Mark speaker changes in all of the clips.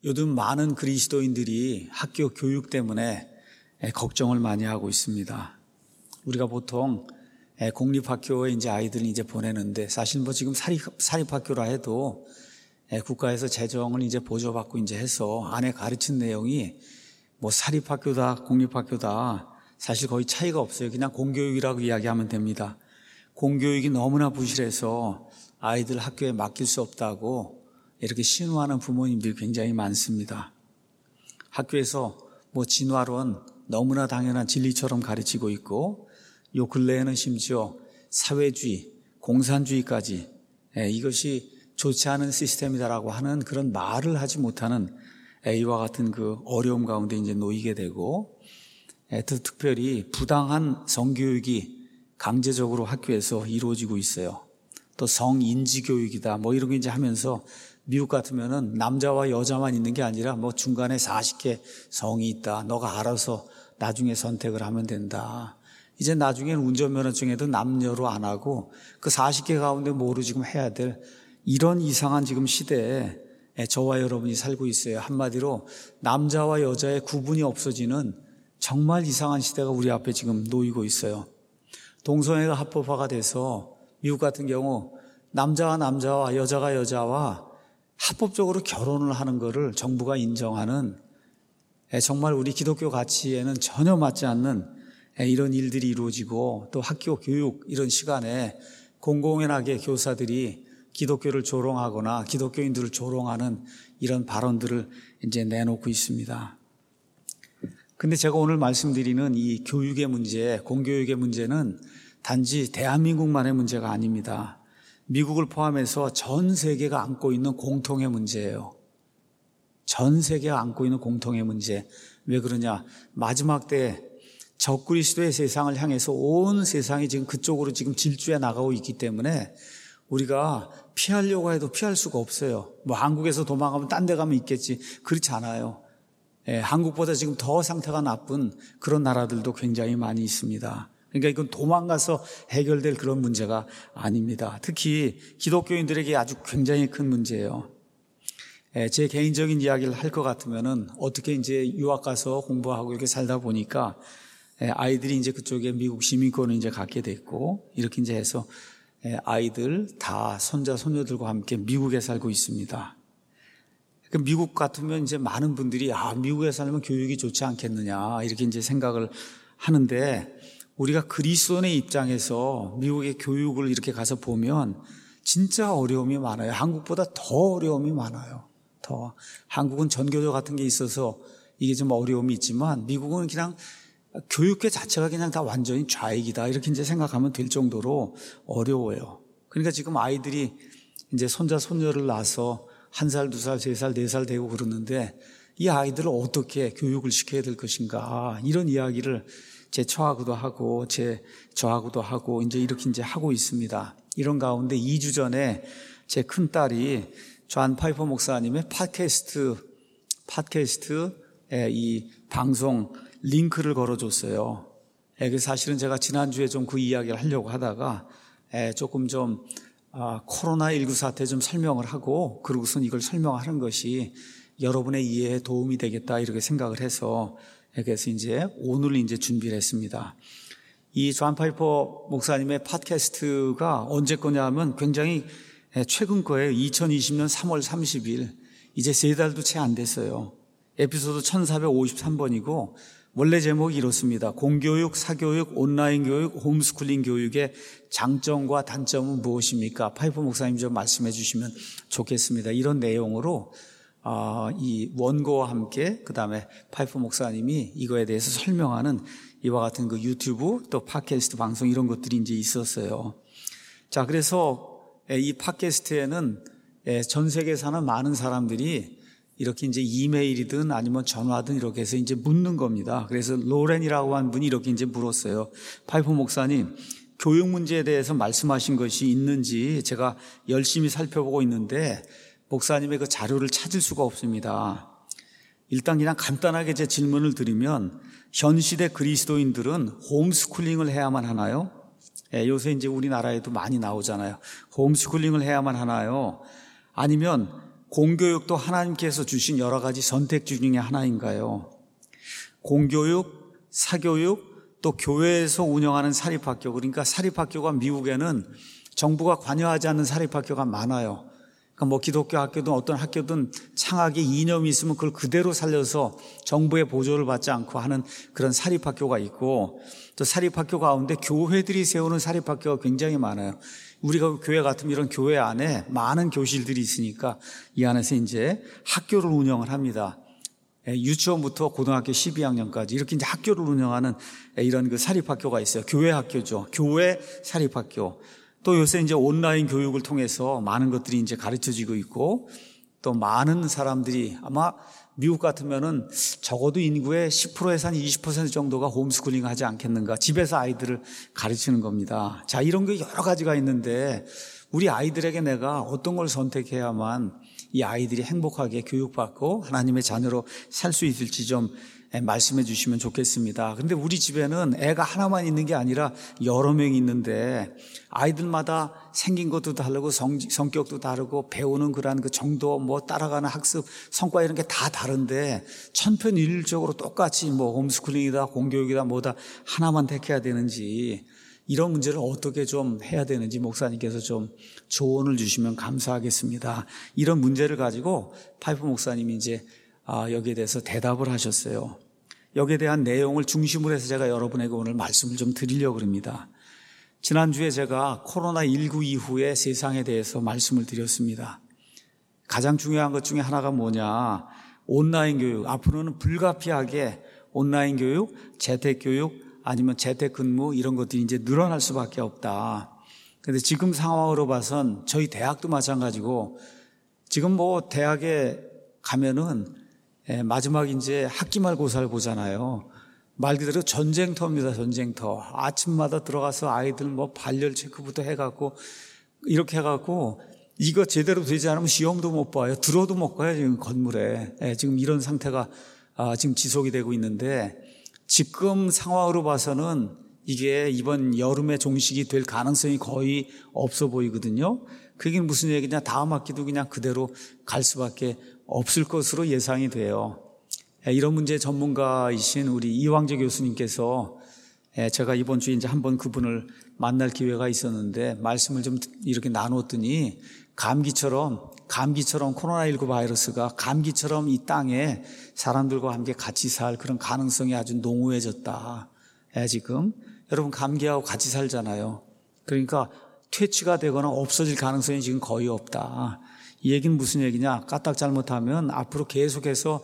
Speaker 1: 요즘 많은 그리스도인들이 학교 교육 때문에 걱정을 많이 하고 있습니다. 우리가 보통 공립학교에 이제 아이들을 이제 보내는데 사실 뭐 지금 사립학교라 해도 국가에서 재정을 이제 보조받고 이제 해서 안에 가르친 내용이 뭐 사립학교다 공립학교다 사실 거의 차이가 없어요. 그냥 공교육이라고 이야기하면 됩니다. 공교육이 너무나 부실해서 아이들 학교에 맡길 수 없다고 이렇게 신호하는 부모님들이 굉장히 많습니다. 학교에서 뭐 진화론 너무나 당연한 진리처럼 가르치고 있고 요 근래에는 심지어 사회주의, 공산주의까지 이것이 좋지 않은 시스템이다라고 하는 그런 말을 하지 못하는 이와 같은 그 어려움 가운데 이제 놓이게 되고 특별히 부당한 성교육이 강제적으로 학교에서 이루어지고 있어요. 또 성인지 교육이다 뭐 이런 거 이제 하면서 미국 같으면은 남자와 여자만 있는 게 아니라 뭐 중간에 40개 성이 있다. 너가 알아서 나중에 선택을 하면 된다. 이제 나중에는 운전면허증에도 남녀로 안 하고 그 40개 가운데 뭐로 지금 해야 될 이런 이상한 지금 시대에 저와 여러분이 살고 있어요. 한마디로 남자와 여자의 구분이 없어지는 정말 이상한 시대가 우리 앞에 지금 놓이고 있어요. 동성애가 합법화가 돼서 미국 같은 경우 남자와 남자와 여자가 여자와 합법적으로 결혼을 하는 것을 정부가 인정하는 정말 우리 기독교 가치에는 전혀 맞지 않는 이런 일들이 이루어지고 또 학교 교육 이런 시간에 공공연하게 교사들이 기독교를 조롱하거나 기독교인들을 조롱하는 이런 발언들을 이제 내놓고 있습니다. 근데 제가 오늘 말씀드리는 이 교육의 문제, 공교육의 문제는 단지 대한민국만의 문제가 아닙니다. 미국을 포함해서 전 세계가 안고 있는 공통의 문제예요. 전 세계가 안고 있는 공통의 문제. 왜 그러냐? 마지막 때 적그리스도의 세상을 향해서 온 세상이 지금 그쪽으로 지금 질주해 나가고 있기 때문에 우리가 피하려고 해도 피할 수가 없어요. 뭐 한국에서 도망가면 딴 데 가면 있겠지. 그렇지 않아요. 한국보다 지금 더 상태가 나쁜 그런 나라들도 굉장히 많이 있습니다. 그러니까 이건 도망가서 해결될 그런 문제가 아닙니다. 특히 기독교인들에게 아주 굉장히 큰 문제예요. 제 개인적인 이야기를 할 것 같으면은 어떻게 이제 유학 가서 공부하고 이렇게 살다 보니까 아이들이 이제 그쪽에 미국 시민권을 이제 갖게 됐고 이렇게 이제 해서 아이들 다 손자 손녀들과 함께 미국에 살고 있습니다. 미국 같으면 이제 많은 분들이 미국에 살면 교육이 좋지 않겠느냐 이렇게 이제 생각을 하는데 우리가 그리스도인의 입장에서 미국의 교육을 이렇게 가서 보면 진짜 어려움이 많아요. 한국보다 더 어려움이 많아요. 더 한국은 전교조 같은 게 있어서 이게 좀 어려움이 있지만 미국은 그냥 교육계 자체가 그냥 다 완전히 좌익이다 이렇게 이제 생각하면 될 정도로 어려워요. 그러니까 지금 아이들이 이제 손자 손녀를 낳아서 1살, 2살, 3살, 4살 되고 그러는데 이 아이들을 어떻게 교육을 시켜야 될 것인가 이런 이야기를 제 처하고도 하고 제 저하고도 하고 이제 이렇게 이제 하고 있습니다. 이런 가운데 2주 전에 제 큰딸이 존 파이퍼 목사님의 팟캐스트에 이 방송 링크를 걸어줬어요. 사실은 제가 지난주에 좀 그 이야기를 하려고 하다가 조금 좀 코로나19 사태 좀 설명을 하고 그러고선 이걸 설명하는 것이 여러분의 이해에 도움이 되겠다 이렇게 생각을 해서 그래서 이제 오늘 이제 준비를 했습니다. 이 존 파이퍼 목사님의 팟캐스트가 언제 거냐 하면 굉장히 최근 거예요. 2020년 3월 30일 이제 3달도 채 안 됐어요. 에피소드 1453번이고 원래 제목이 이렇습니다. 공교육, 사교육, 온라인 교육, 홈스쿨링 교육의 장점과 단점은 무엇입니까? 파이퍼 목사님 좀 말씀해 주시면 좋겠습니다. 이런 내용으로 이 원고와 함께 그 다음에 파이퍼 목사님이 이거에 대해서 설명하는 이와 같은 그 유튜브 또 팟캐스트 방송 이런 것들이 이제 있었어요. 자, 그래서 이 팟캐스트에는 전 세계에 사는 많은 사람들이 이렇게 이제 이메일이든 아니면 전화든 이렇게 해서 이제 묻는 겁니다. 그래서 로렌이라고 한 분이 이렇게 이제 물었어요. 파이퍼 목사님, 교육 문제에 대해서 말씀하신 것이 있는지 제가 열심히 살펴보고 있는데 목사님의 그 자료를 찾을 수가 없습니다. 일단 그냥 간단하게 제 질문을 드리면 현 시대 그리스도인들은 홈스쿨링을 해야만 하나요? 요새 이제 우리나라에도 많이 나오잖아요. 홈스쿨링을 해야만 하나요? 아니면 공교육도 하나님께서 주신 여러 가지 선택지 중에 하나인가요? 공교육, 사교육, 또 교회에서 운영하는 사립학교, 그러니까 사립학교가 미국에는 정부가 관여하지 않는 사립학교가 많아요. 그러니까 뭐 기독교 학교든 어떤 학교든 창학의 이념이 있으면 그걸 그대로 살려서 정부의 보조를 받지 않고 하는 그런 사립학교가 있고, 또 사립학교 가운데 교회들이 세우는 사립학교가 굉장히 많아요. 우리가 교회 같으면 이런 교회 안에 많은 교실들이 있으니까 이 안에서 이제 학교를 운영을 합니다. 유치원부터 고등학교 12학년까지 이렇게 이제 학교를 운영하는 이런 그 사립학교가 있어요. 교회 학교죠. 교회 사립학교. 또 요새 이제 온라인 교육을 통해서 많은 것들이 이제 가르쳐지고 있고, 또 많은 사람들이 아마 미국 같으면은 적어도 인구의 10%에서 한 20% 정도가 홈스쿨링 하지 않겠는가. 집에서 아이들을 가르치는 겁니다. 자, 이런 게 여러 가지가 있는데 우리 아이들에게 내가 어떤 걸 선택해야만 이 아이들이 행복하게 교육받고 하나님의 자녀로 살 수 있을지 좀 말씀해 주시면 좋겠습니다. 그런데 우리 집에는 애가 하나만 있는 게 아니라 여러 명이 있는데 아이들마다 생긴 것도 다르고 성격도 다르고 배우는 그런 그 정도, 뭐 따라가는 학습 성과 이런 게 다 다른데 천편일률적으로 똑같이 뭐 홈스쿨링이다 공교육이다 뭐다 하나만 택해야 되는지, 이런 문제를 어떻게 좀 해야 되는지 목사님께서 좀 조언을 주시면 감사하겠습니다. 이런 문제를 가지고 파이프 목사님이 이제 여기에 대해서 대답을 하셨어요. 여기에 대한 내용을 중심으로 해서 제가 여러분에게 오늘 말씀을 좀 드리려고 합니다. 지난주에 제가 코로나19 이후의 세상에 대해서 말씀을 드렸습니다. 가장 중요한 것 중에 하나가 뭐냐, 온라인 교육. 앞으로는 불가피하게 온라인 교육, 재택교육 아니면 재택근무 이런 것들이 이제 늘어날 수밖에 없다. 그런데 지금 상황으로 봐선 저희 대학도 마찬가지고, 지금 뭐 대학에 가면은 마지막 이제 학기말고사를 보잖아요. 말 그대로 전쟁터입니다. 전쟁터. 아침마다 들어가서 아이들 뭐 발열 체크부터 해갖고 이렇게 해갖고 이거 제대로 되지 않으면 시험도 못 봐요. 들어도 못 가요. 지금 건물에. 지금 이런 상태가 지금 지속이 되고 있는데, 지금 상황으로 봐서는 이게 이번 여름에 종식이 될 가능성이 거의 없어 보이거든요. 그게 무슨 얘기냐, 다음 학기도 그냥 그대로 갈 수밖에 없을 것으로 예상이 돼요. 이런 문제 전문가이신 우리 이황재 교수님께서, 제가 이번 주에 이제 한번 그분을 만날 기회가 있었는데 말씀을 좀 이렇게 나눴더니, 감기처럼 코로나19 바이러스가 감기처럼 이 땅에 사람들과 함께 같이 살 그런 가능성이 아주 농후해졌다. 지금 여러분 감기하고 같이 살잖아요. 그러니까 퇴치가 되거나 없어질 가능성이 지금 거의 없다. 이 얘기는 무슨 얘기냐, 까딱 잘못하면 앞으로 계속해서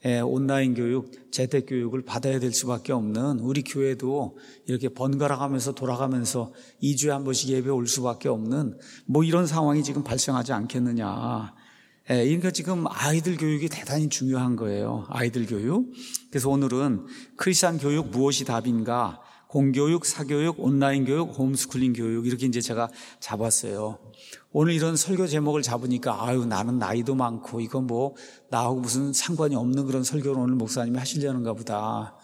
Speaker 1: 온라인 교육, 재택교육을 받아야 될 수밖에 없는, 우리 교회도 이렇게 번갈아가면서 돌아가면서 2주에 한 번씩 예배 올 수밖에 없는 뭐 이런 상황이 지금 발생하지 않겠느냐. 그러니까 지금 아이들 교육이 대단히 중요한 거예요. 아이들 교육. 그래서 오늘은 크리스찬 교육 무엇이 답인가, 공교육, 사교육, 온라인 교육, 홈스쿨링 교육, 이렇게 이제 제가 잡았어요. 오늘 이런 설교 제목을 잡으니까 나는 나이도 많고 이거 뭐 나하고 무슨 상관이 없는 그런 설교를 오늘 목사님이 하시려는가 보다.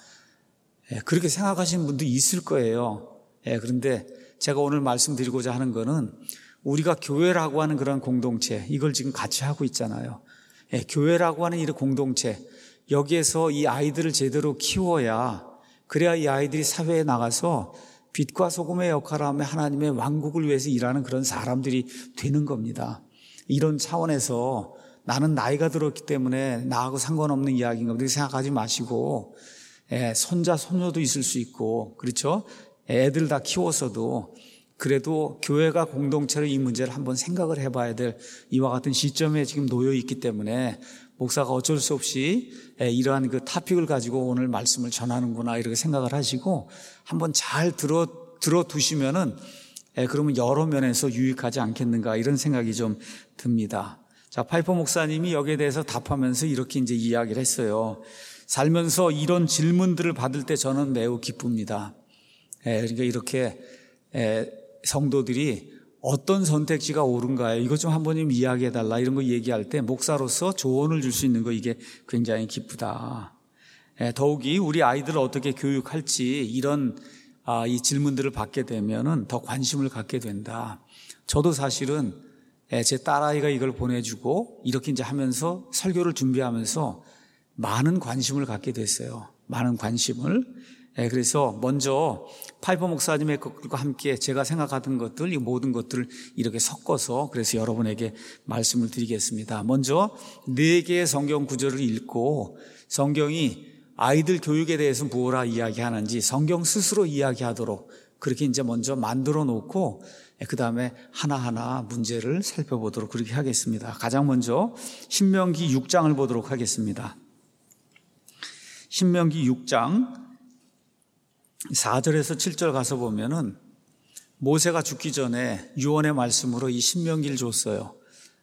Speaker 1: 그렇게 생각하시는 분도 있을 거예요. 그런데 제가 오늘 말씀드리고자 하는 거는, 우리가 교회라고 하는 그런 공동체, 이걸 지금 같이 하고 있잖아요. 교회라고 하는 이 공동체, 여기에서 이 아이들을 제대로 키워야, 그래야 이 아이들이 사회에 나가서 빛과 소금의 역할을 하며 하나님의 왕국을 위해서 일하는 그런 사람들이 되는 겁니다. 이런 차원에서 나는 나이가 들었기 때문에 나하고 상관없는 이야기인가 그렇게 생각하지 마시고, 손자 손녀도 있을 수 있고, 그렇죠? 애들 다 키웠어도 그래도 교회가 공동체로 이 문제를 한번 생각을 해봐야 될 이와 같은 시점에 지금 놓여 있기 때문에 목사가 어쩔 수 없이 이러한 그 토픽을 가지고 오늘 말씀을 전하는구나 이렇게 생각을 하시고 한번 잘 들어두시면은 그러면 여러 면에서 유익하지 않겠는가 이런 생각이 좀 듭니다. 자, 파이퍼 목사님이 여기에 대해서 답하면서 이렇게 이제 이야기를 했어요. 살면서 이런 질문들을 받을 때 저는 매우 기쁩니다. 그러니까 이렇게 성도들이 어떤 선택지가 옳은가요? 이것 좀 한번 좀 이야기해달라 이런 거 얘기할 때 목사로서 조언을 줄 수 있는 거, 이게 굉장히 기쁘다. 더욱이 우리 아이들을 어떻게 교육할지 이런 이 질문들을 받게 되면은 더 관심을 갖게 된다. 저도 사실은 제 딸아이가 이걸 보내주고 이렇게 이제 하면서 설교를 준비하면서 많은 관심을 갖게 됐어요. 많은 관심을. 그래서 먼저 파이퍼 목사님의 것과 함께 제가 생각하던 것들, 이 모든 것들을 이렇게 섞어서 그래서 여러분에게 말씀을 드리겠습니다. 먼저 4개의 성경 구절을 읽고 성경이 아이들 교육에 대해서 무엇라 이야기하는지 성경 스스로 이야기하도록 그렇게 이제 먼저 만들어 놓고 그 다음에 하나하나 문제를 살펴보도록 그렇게 하겠습니다. 가장 먼저 신명기 6장을 보도록 하겠습니다. 신명기 6장 4절에서 7절 가서 보면은 모세가 죽기 전에 유언의 말씀으로 이 신명기를 줬어요.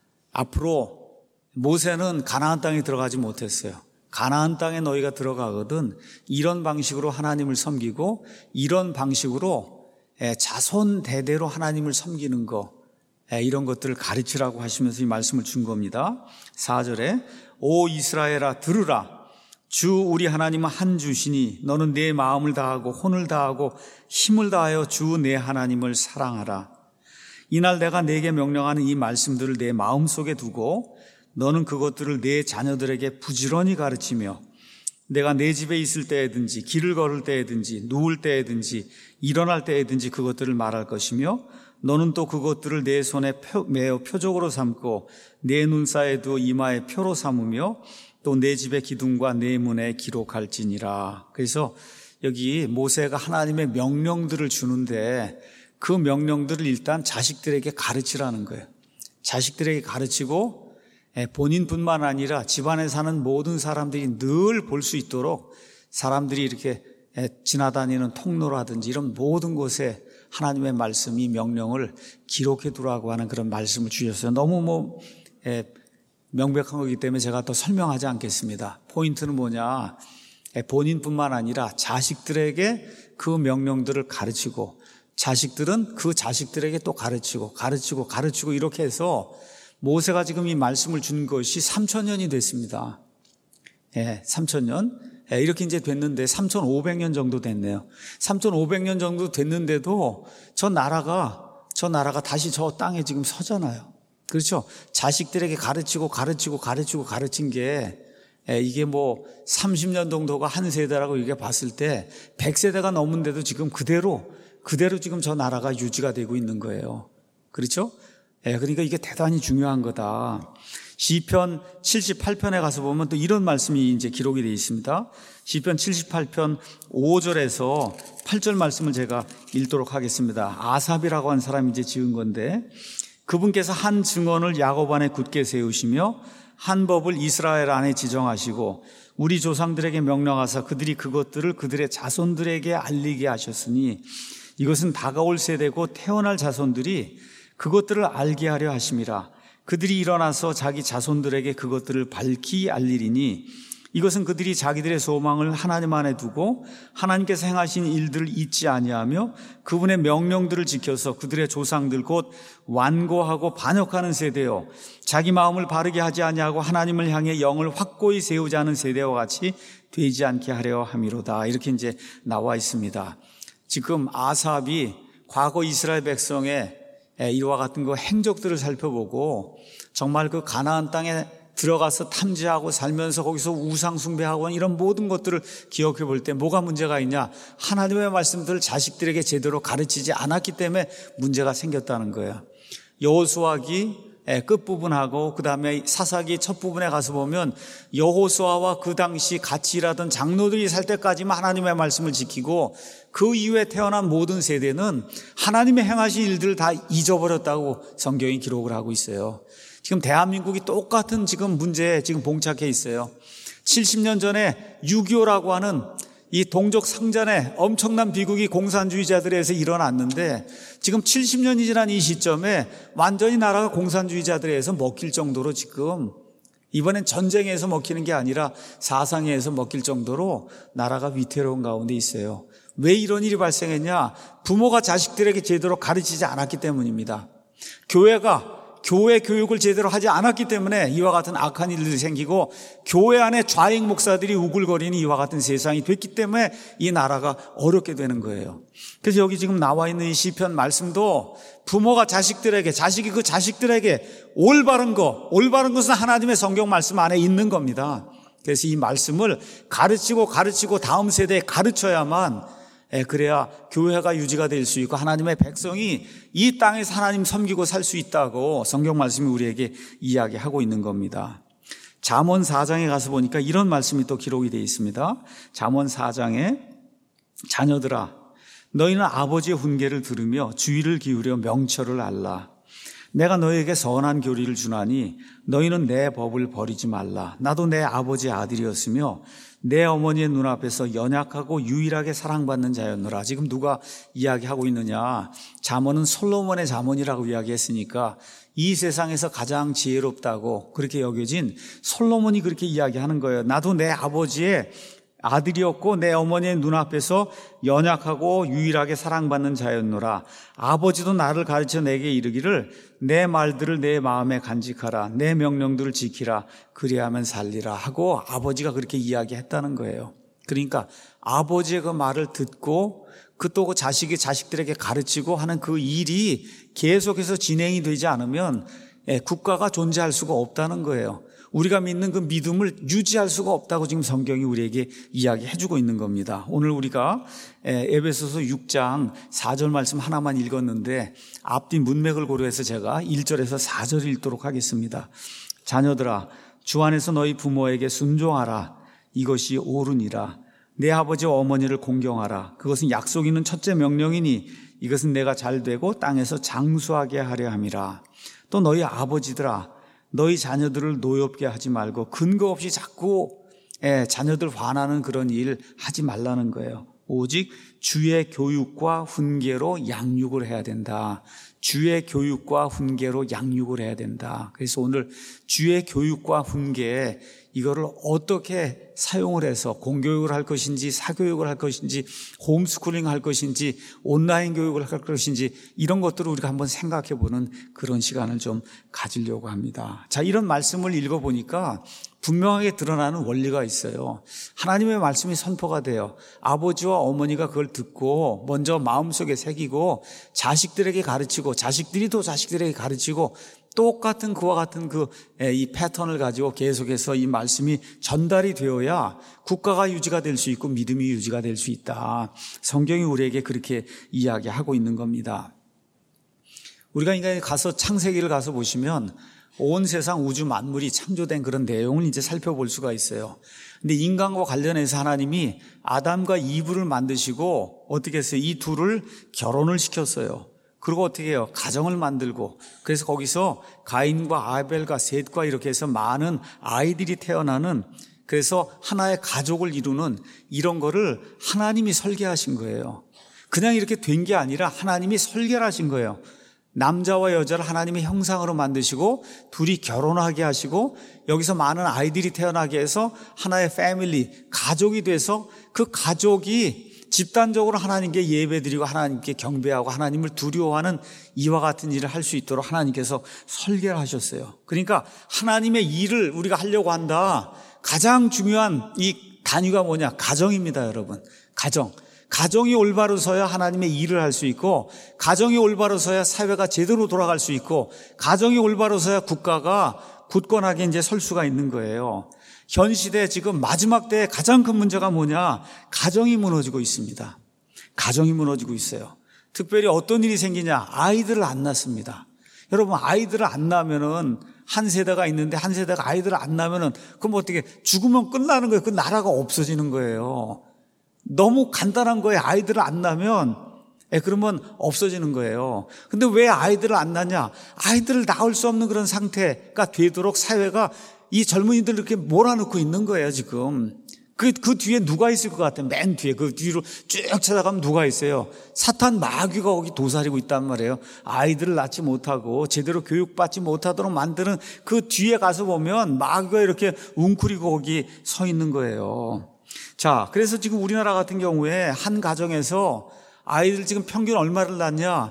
Speaker 1: 앞으로 모세는 가나안 땅에 들어가지 못했어요. 가나안 땅에 너희가 들어가거든 이런 방식으로 하나님을 섬기고 이런 방식으로 자손 대대로 하나님을 섬기는 거 이런 것들을 가르치라고 하시면서 이 말씀을 준 겁니다. 4절에 오 이스라엘아 들으라 주 우리 하나님은 한 주시니 너는 내 마음을 다하고 혼을 다하고 힘을 다하여 주 내 하나님을 사랑하라. 이날 내가 네게 명령하는 이 말씀들을 내 마음속에 두고 너는 그것들을 내 자녀들에게 부지런히 가르치며 내가 내 집에 있을 때에든지 길을 걸을 때에든지 누울 때에든지 일어날 때에든지 그것들을 말할 것이며 너는 또 그것들을 내 손에 매어 표적으로 삼고 내 눈사에 두어 이마에 표로 삼으며 또 내 집의 기둥과 내 문에 기록할지니라. 그래서 여기 모세가 하나님의 명령들을 주는데 그 명령들을 일단 자식들에게 가르치라는 거예요. 자식들에게 가르치고 본인뿐만 아니라 집안에 사는 모든 사람들이 늘 볼 수 있도록 사람들이 이렇게 지나다니는 통로라든지 이런 모든 곳에 하나님의 말씀이 명령을 기록해 두라고 하는 그런 말씀을 주셨어요. 너무 명백한 거기 때문에 제가 더 설명하지 않겠습니다. 포인트는 뭐냐? 본인뿐만 아니라 자식들에게 그 명령들을 가르치고 자식들은 그 자식들에게 또 가르치고 이렇게 해서 모세가 지금 이 말씀을 준 것이 3,000년이 됐습니다. 3,000년. 이렇게 이제 됐는데 3,500년 정도 됐네요. 3,500년 정도 됐는데도 저 나라가 다시 저 땅에 지금 서잖아요. 그렇죠? 자식들에게 가르친 게 이게 뭐 30년 정도가 한 세대라고 이게 봤을 때 100세대가 넘은데도 지금 그대로 지금 저 나라가 유지가 되고 있는 거예요. 그렇죠? 그러니까 이게 대단히 중요한 거다. 시편 78편에 가서 보면 또 이런 말씀이 이제 기록이 되어 있습니다. 시편 78편 5절에서 8절 말씀을 제가 읽도록 하겠습니다. 아삽이라고 한 사람이 이제 지은 건데 그분께서 한 증언을 야곱 안에 굳게 세우시며 한 법을 이스라엘 안에 지정하시고 우리 조상들에게 명령하사 그들이 그것들을 그들의 자손들에게 알리게 하셨으니 이것은 다가올 세대고 태어날 자손들이 그것들을 알게 하려 하심이라. 그들이 일어나서 자기 자손들에게 그것들을 밝히 알리리니 이것은 그들이 자기들의 소망을 하나님 안에 두고 하나님께서 행하신 일들을 잊지 아니하며 그분의 명령들을 지켜서 그들의 조상들 곧 완고하고 반역하는 세대요 자기 마음을 바르게 하지 아니하고 하나님을 향해 영을 확고히 세우지 않은 세대와 같이 되지 않게 하려 함이로다. 이렇게 이제 나와 있습니다. 지금 아삽이 과거 이스라엘 백성의 이와 같은 그 행적들을 살펴보고 정말 그 가나안 땅에 들어가서 탐지하고 살면서 거기서 우상 숭배하고 이런 모든 것들을 기억해 볼 때 뭐가 문제가 있냐? 하나님의 말씀들을 자식들에게 제대로 가르치지 않았기 때문에 문제가 생겼다는 거예요. 여호수아기 끝부분하고 그 다음에 사사기 첫 부분에 가서 보면 여호수아와 그 당시 같이 일하던 장로들이 살 때까지만 하나님의 말씀을 지키고 그 이후에 태어난 모든 세대는 하나님의 행하신 일들을 다 잊어버렸다고 성경이 기록을 하고 있어요. 지금 대한민국이 똑같은 지금 문제에 지금 봉착해 있어요. 70년 전에 6.25라고 하는 이 동족 상잔의 엄청난 비극이 공산주의자들에 의해서 일어났는데 지금 70년이 지난 이 시점에 완전히 나라가 공산주의자들에 의해서 먹힐 정도로 지금 이번엔 전쟁에서 먹히는 게 아니라 사상에서 먹힐 정도로 나라가 위태로운 가운데 있어요. 왜 이런 일이 발생했냐? 부모가 자식들에게 제대로 가르치지 않았기 때문입니다. 교회 교육을 제대로 하지 않았기 때문에 이와 같은 악한 일들이 생기고 교회 안에 좌익 목사들이 우글거리는 이와 같은 세상이 됐기 때문에 이 나라가 어렵게 되는 거예요. 그래서 여기 지금 나와 있는 이 시편 말씀도 부모가 자식들에게, 자식이 그 자식들에게 올바른 것은 하나님의 성경 말씀 안에 있는 겁니다. 그래서 이 말씀을 가르치고 다음 세대에 가르쳐야만 그래야 교회가 유지가 될 수 있고 하나님의 백성이 이 땅에서 하나님 섬기고 살 수 있다고 성경 말씀이 우리에게 이야기하고 있는 겁니다. 잠언 4장에 가서 보니까 이런 말씀이 또 기록이 되어 있습니다. 잠언 4장에 자녀들아 너희는 아버지의 훈계를 들으며 주의를 기울여 명철을 알라. 내가 너희에게 선한 교리를 주나니 너희는 내 법을 버리지 말라. 나도 내 아버지의 아들이었으며 내 어머니의 눈앞에서 연약하고 유일하게 사랑받는 자였노라. 지금 누가 이야기하고 있느냐? 잠언은 솔로몬의 잠언이라고 이야기했으니까 이 세상에서 가장 지혜롭다고 그렇게 여겨진 솔로몬이 그렇게 이야기하는 거예요. 나도 내 아버지의 아들이었고 내 어머니의 눈앞에서 연약하고 유일하게 사랑받는 자였노라. 아버지도 나를 가르쳐 내게 이르기를 내 말들을 내 마음에 간직하라. 내 명령들을 지키라. 그리하면 살리라 하고 아버지가 그렇게 이야기했다는 거예요. 그러니까 아버지의 그 말을 듣고 또 그 자식이 자식들에게 가르치고 하는 그 일이 계속해서 진행이 되지 않으면 국가가 존재할 수가 없다는 거예요. 우리가 믿는 그 믿음을 유지할 수가 없다고 지금 성경이 우리에게 이야기해주고 있는 겁니다. 오늘 우리가 에베소서 6장 4절 말씀 하나만 읽었는데 앞뒤 문맥을 고려해서 제가 1절에서 4절 읽도록 하겠습니다. 자녀들아 주 안에서 너희 부모에게 순종하라. 이것이 옳으니라. 내 아버지와 어머니를 공경하라. 그것은 약속 있는 첫째 명령이니 이것은 내가 잘되고 땅에서 장수하게 하려 함이라. 또 너희 아버지들아 너희 자녀들을 노엽게 하지 말고 근거 없이 자꾸 자녀들 화나는 그런 일 하지 말라는 거예요. 오직 주의 교육과 훈계로 양육을 해야 된다. 주의 교육과 훈계로 양육을 해야 된다. 그래서 오늘 주의 교육과 훈계 이거를 어떻게 사용을 해서 공교육을 할 것인지 사교육을 할 것인지 홈스쿨링 할 것인지 온라인 교육을 할 것인지 이런 것들을 우리가 한번 생각해 보는 그런 시간을 좀 가지려고 합니다. 자, 이런 말씀을 읽어보니까 분명하게 드러나는 원리가 있어요. 하나님의 말씀이 선포가 돼요. 아버지와 어머니가 그걸 듣고 먼저 마음속에 새기고 자식들에게 가르치고 자식들이 또 자식들에게 가르치고 똑같은 그와 같은 이 패턴을 가지고 계속해서 이 말씀이 전달이 되어야 국가가 유지가 될 수 있고 믿음이 유지가 될 수 있다. 성경이 우리에게 그렇게 이야기하고 있는 겁니다. 우리가 인간이 가서 창세기를 가서 보시면 온 세상 우주 만물이 창조된 그런 내용을 이제 살펴볼 수가 있어요. 근데 인간과 관련해서 하나님이 아담과 이브를 만드시고 어떻게 했어요? 이 둘을 결혼을 시켰어요. 그리고 어떻게 해요? 가정을 만들고 그래서 거기서 가인과 아벨과 셋과 이렇게 해서 많은 아이들이 태어나는 그래서 하나의 가족을 이루는 이런 거를 하나님이 설계하신 거예요. 그냥 이렇게 된 게 아니라 하나님이 설계를 하신 거예요. 남자와 여자를 하나님의 형상으로 만드시고 둘이 결혼하게 하시고 여기서 많은 아이들이 태어나게 해서 하나의 패밀리, 가족이 돼서 그 가족이 집단적으로 하나님께 예배드리고 하나님께 경배하고 하나님을 두려워하는 이와 같은 일을 할 수 있도록 하나님께서 설계를 하셨어요. 그러니까 하나님의 일을 우리가 하려고 한다. 가장 중요한 이 단위가 뭐냐? 가정입니다, 여러분. 가정이 올바로 서야 하나님의 일을 할 수 있고 가정이 올바로 서야 사회가 제대로 돌아갈 수 있고 가정이 올바로 서야 국가가 굳건하게 이제 설 수가 있는 거예요. 현 시대 지금 마지막 때의 가장 큰 문제가 뭐냐? 가정이 무너지고 있습니다. 가정이 무너지고 있어요. 특별히 어떤 일이 생기냐? 아이들을 안 낳습니다. 여러분, 아이들을 안 낳으면은 한 세대가 있는데 한 세대가 아이들을 안 낳으면은 그럼 어떻게 죽으면 끝나는 거예요. 그 나라가 없어지는 거예요. 너무 간단한 거예요. 아이들을 안 낳으면 그러면 없어지는 거예요. 근데 왜 아이들을 안 낳냐? 아이들을 낳을 수 없는 그런 상태가 되도록 사회가 이 젊은이들 이렇게 몰아넣고 있는 거예요, 지금. 그 뒤에 누가 있을 것 같아요? 맨 뒤에, 그 뒤로 쭉 찾아가면 누가 있어요? 사탄 마귀가 거기 도사리고 있단 말이에요. 아이들을 낳지 못하고 제대로 교육받지 못하도록 만드는 그 뒤에 가서 보면 마귀가 이렇게 웅크리고 거기 서 있는 거예요. 자, 그래서 지금 우리나라 같은 경우에 한 가정에서 아이들 지금 평균 얼마를 낳냐?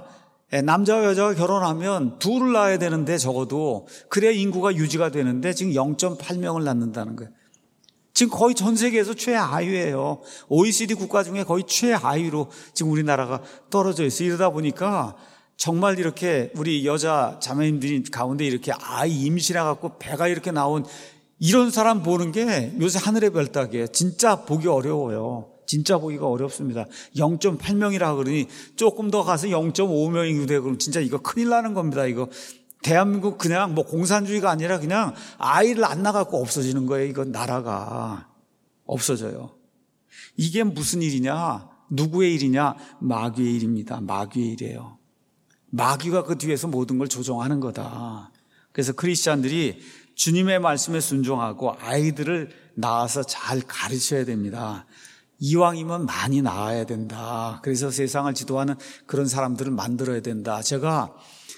Speaker 1: 남자와 여자가 결혼하면 둘을 낳아야 되는데 적어도 그래야 인구가 유지가 되는데 지금 0.8명을 낳는다는 거예요. 지금 거의 전 세계에서 최하위예요. OECD 국가 중에 거의 최하위로 지금 우리나라가 떨어져 있어요. 이러다 보니까 정말 이렇게 우리 여자 자매님들이 가운데 이렇게 아이 임신해갖고 배가 이렇게 나온 이런 사람 보는 게 요새 하늘의 별 따기예요. 진짜 보기 어려워요. 진짜 보기가 어렵습니다. 0.8명이라 그러니 조금 더 가서 0.5명이 되고 그럼 진짜 이거 큰일 나는 겁니다. 이거 대한민국 그냥 뭐 공산주의가 아니라 그냥 아이를 안 낳아갖고 없어지는 거예요. 이건 나라가 없어져요. 이게 무슨 일이냐? 누구의 일이냐? 마귀의 일입니다. 마귀의 일이에요. 마귀가 그 뒤에서 모든 걸 조종하는 거다. 그래서 크리스찬들이 주님의 말씀에 순종하고 아이들을 낳아서 잘 가르쳐야 됩니다. 이왕이면 많이 낳아야 된다. 그래서 세상을 지도하는 그런 사람들을 만들어야 된다. 제가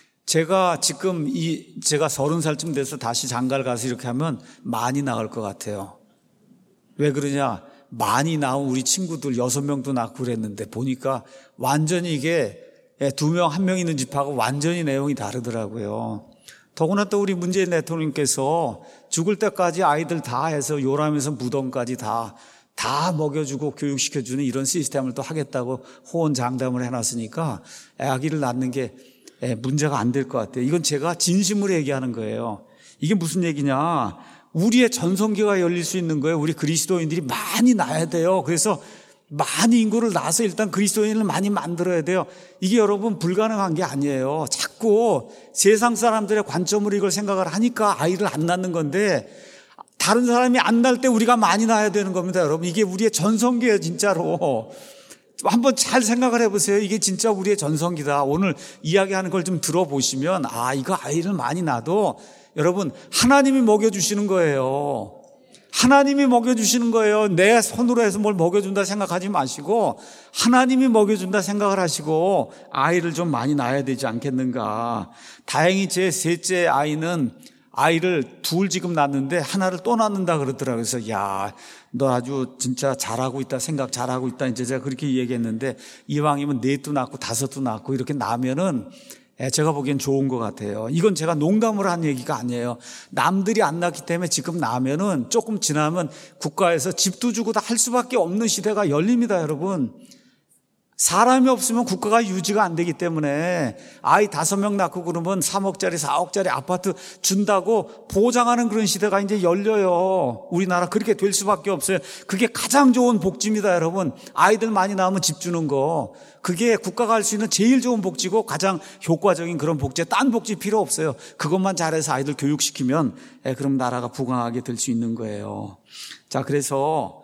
Speaker 1: 지금 제가 30살쯤 돼서 다시 장가를 가서 이렇게 하면 많이 낳을 것 같아요. 왜 그러냐? 많이 낳은 우리 친구들 6명도 낳고 그랬는데 보니까 완전히 이게 2명, 1명 있는 집하고 완전히 내용이 다르더라고요. 더구나 또 우리 문재인 대통령께서 죽을 때까지 아이들 다 해서 요람에서 무덤까지 다 먹여주고 교육시켜주는 이런 시스템을 또 하겠다고 호언장담을 해놨으니까 아기를 낳는 게 문제가 안 될 것 같아요. 이건 제가 진심으로 얘기하는 거예요. 이게 무슨 얘기냐? 우리의 전성기가 열릴 수 있는 거예요. 우리 그리스도인들이 많이 낳아야 돼요. 그래서 많이 인구를 낳아서 일단 그리스도인을 많이 만들어야 돼요. 이게 여러분 불가능한 게 아니에요. 자꾸 세상 사람들의 관점으로 이걸 생각을 하니까 아이를 안 낳는 건데 다른 사람이 안 낳을 때 우리가 많이 낳아야 되는 겁니다. 여러분 이게 우리의 전성기예요. 진짜로 한번 잘 생각을 해보세요. 이게 진짜 우리의 전성기다. 오늘 이야기하는 걸 좀 들어보시면 이거 아이를 많이 낳아도 여러분 하나님이 먹여주시는 거예요. 하나님이 먹여주시는 거예요. 내 손으로 해서 뭘 먹여준다 생각하지 마시고 하나님이 먹여준다 생각을 하시고 아이를 좀 많이 낳아야 되지 않겠는가. 다행히 제 셋째 아이는 아이를 둘 지금 낳았는데 하나를 또 낳는다 그러더라고요. 그래서 너 아주 진짜 잘하고 있다, 생각 잘하고 있다. 이제 제가 그렇게 얘기했는데 이왕이면 4도 낳고 5도 낳고 이렇게 낳으면은 제가 보기엔 좋은 것 같아요. 이건 제가 농담으로 한 얘기가 아니에요. 남들이 안 낳기 때문에 지금 낳으면은 조금 지나면 국가에서 집도 주고 다 할 수밖에 없는 시대가 열립니다, 여러분. 사람이 없으면 국가가 유지가 안 되기 때문에 아이 5명 낳고 그러면 3억짜리 4억짜리 아파트 준다고 보장하는 그런 시대가 이제 열려요. 우리나라 그렇게 될 수밖에 없어요. 그게 가장 좋은 복지입니다, 여러분. 아이들 많이 낳으면 집 주는 거. 그게 국가가 할 수 있는 제일 좋은 복지고 가장 효과적인 그런 복지. 딴 복지 필요 없어요. 그것만 잘해서 아이들 교육시키면 그럼 나라가 부강하게 될 수 있는 거예요. 자, 그래서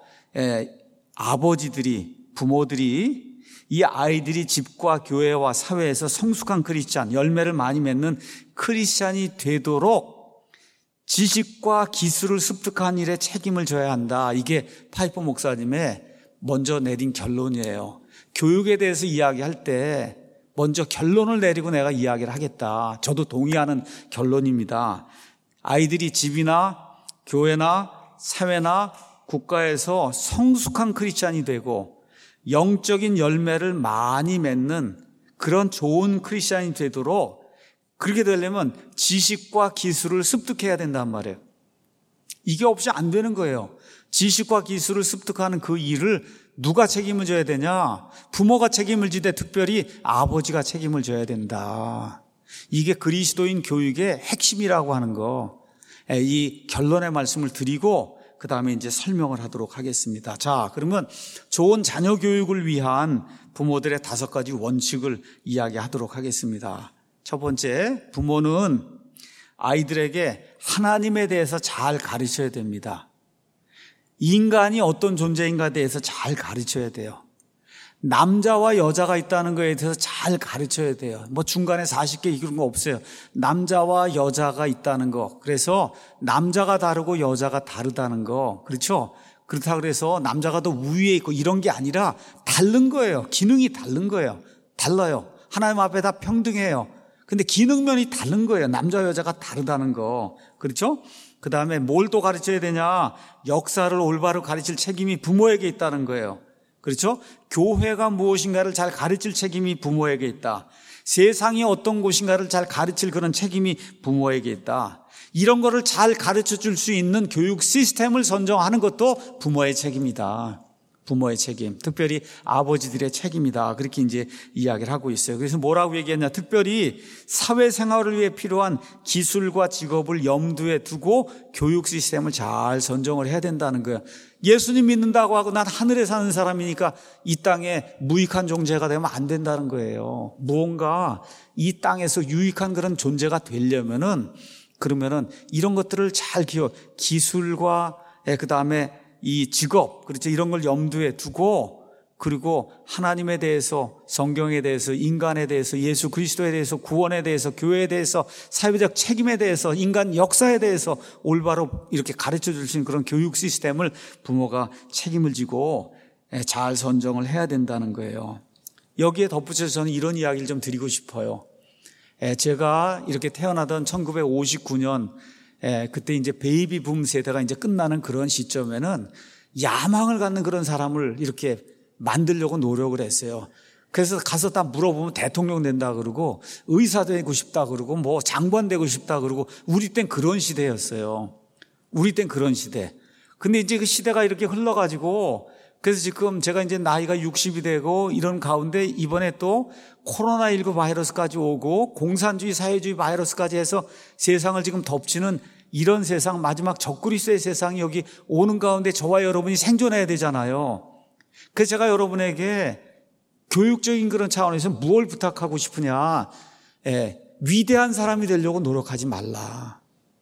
Speaker 1: 아버지들이, 부모들이 이 아이들이 집과 교회와 사회에서 성숙한 크리스찬, 열매를 많이 맺는 크리스찬이 되도록 지식과 기술을 습득한 일에 책임을 져야 한다. 이게 파이퍼 목사님의 먼저 내린 결론이에요. 교육에 대해서 이야기할 때 먼저 결론을 내리고 내가 이야기를 하겠다. 저도 동의하는 결론입니다. 아이들이 집이나 교회나 사회나 국가에서 성숙한 크리스찬이 되고 영적인 열매를 많이 맺는 그런 좋은 크리스찬이 되도록 그렇게 되려면 지식과 기술을 습득해야 된단 말이에요. 이게 없이 안 되는 거예요. 지식과 기술을 습득하는 그 일을 누가 책임을 져야 되냐? 부모가 책임을 지되 특별히 아버지가 책임을 져야 된다. 이게 그리스도인 교육의 핵심이라고 하는 거. 이 결론의 말씀을 드리고 그 다음에 이제 설명을 하도록 하겠습니다. 자, 그러면 좋은 자녀 교육을 위한 부모들의 5가지 원칙을 이야기하도록 하겠습니다. 첫 번째, 부모는 아이들에게 하나님에 대해서 잘 가르쳐야 됩니다. 인간이 어떤 존재인가에 대해서 잘 가르쳐야 돼요. 남자와 여자가 있다는 거에 대해서 잘 가르쳐야 돼요. 뭐 중간에 40개 이런 거 없어요. 남자와 여자가 있다는 거. 그래서 남자가 다르고 여자가 다르다는 거. 그렇죠? 그렇다고 그래서 남자가 더 우위에 있고 이런 게 아니라 다른 거예요. 기능이 다른 거예요. 달라요. 하나님 앞에 다 평등해요. 근데 기능면이 다른 거예요. 남자 여자가 다르다는 거. 그렇죠? 그 다음에 뭘 또 가르쳐야 되냐? 역사를 올바로 가르칠 책임이 부모에게 있다는 거예요. 그렇죠? 교회가 무엇인가를 잘 가르칠 책임이 부모에게 있다. 세상이 어떤 곳인가를 잘 가르칠 그런 책임이 부모에게 있다. 이런 거를 잘 가르쳐 줄 수 있는 교육 시스템을 선정하는 것도 부모의 책임이다. 부모의 책임, 특별히 아버지들의 책임이다. 그렇게 이제 이야기를 하고 있어요. 그래서 뭐라고 얘기했냐? 특별히 사회생활을 위해 필요한 기술과 직업을 염두에 두고 교육 시스템을 잘 선정을 해야 된다는 거예요. 예수님 믿는다고 하고 난 하늘에 사는 사람이니까 이 땅에 무익한 존재가 되면 안 된다는 거예요. 무언가 이 땅에서 유익한 그런 존재가 되려면은 그러면은 이런 것들을 잘 기술과 그다음에 이 직업, 그렇죠. 이런 걸 염두에 두고 그리고 하나님에 대해서, 성경에 대해서, 인간에 대해서, 예수 그리스도에 대해서, 구원에 대해서, 교회에 대해서, 사회적 책임에 대해서, 인간 역사에 대해서 올바로 이렇게 가르쳐 줄 수 있는 그런 교육 시스템을 부모가 책임을 지고 잘 선정을 해야 된다는 거예요. 여기에 덧붙여서 저는 이런 이야기를 좀 드리고 싶어요. 제가 이렇게 태어나던 1959년 그때 이제 베이비 붐 세대가 이제 끝나는 그런 시점에는 야망을 갖는 그런 사람을 이렇게 만들려고 노력을 했어요. 그래서 가서 다 물어보면 대통령 된다 그러고 의사 되고 싶다 그러고 뭐 장관 되고 싶다 그러고 우리 땐 그런 시대였어요. 우리 땐 그런 시대. 근데 이제 그 시대가 이렇게 흘러가지고 그래서 지금 제가 이제 나이가 60이 되고 이런 가운데 이번에 또 코로나19 바이러스까지 오고 공산주의 사회주의 바이러스까지 해서 세상을 지금 덮치는 이런 세상, 마지막 적그리스도의 세상이 여기 오는 가운데 저와 여러분이 생존해야 되잖아요. 그래서 제가 여러분에게 교육적인 그런 차원에서 무엇을 부탁하고 싶으냐. 위대한 사람이 되려고 노력하지 말라.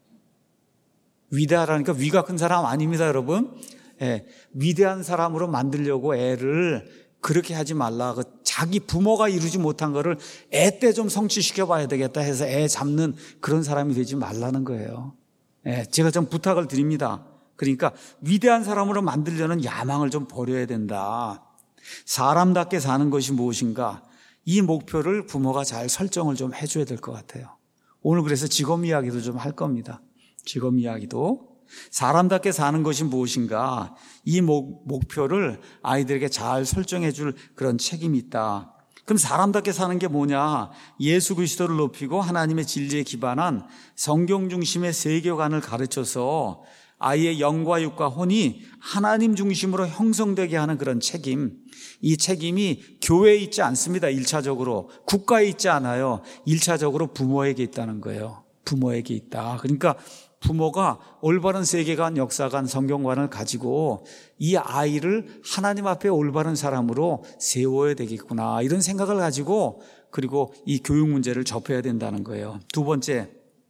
Speaker 1: 위대하라니까 위가 큰 사람 아닙니다, 여러분. 위대한 사람으로 만들려고 애를 그렇게 하지 말라. 자기 부모가 이루지 못한 거를 애 때 좀 성취시켜 봐야 되겠다 해서 애 잡는 그런 사람이 되지 말라는 거예요. 제가 좀 부탁을 드립니다. 그러니까 위대한 사람으로 만들려는 야망을 좀 버려야 된다. 사람답게 사는 것이 무엇인가? 이 목표를 부모가 잘 설정을 좀 해줘야 될 것 같아요. 오늘 그래서 직업 이야기도 좀 할 겁니다. 직업 이야기도. 사람답게 사는 것이 무엇인가? 이 목표를 아이들에게 잘 설정해 줄 그런 책임이 있다. 그럼 사람답게 사는 게 뭐냐? 예수 그리스도를 높이고 하나님의 진리에 기반한 성경 중심의 세계관을 가르쳐서 아이의 영과 육과 혼이 하나님 중심으로 형성되게 하는 그런 책임. 이 책임이 교회에 있지 않습니다. 1차적으로. 국가에 있지 않아요. 1차적으로 부모에게 있다는 거예요. 부모에게 있다. 그러니까 부모가 올바른 세계관, 역사관, 성경관을 가지고 이 아이를 하나님 앞에 올바른 사람으로 세워야 되겠구나 이런 생각을 가지고 그리고 이 교육 문제를 접해야 된다는 거예요. 두 번째,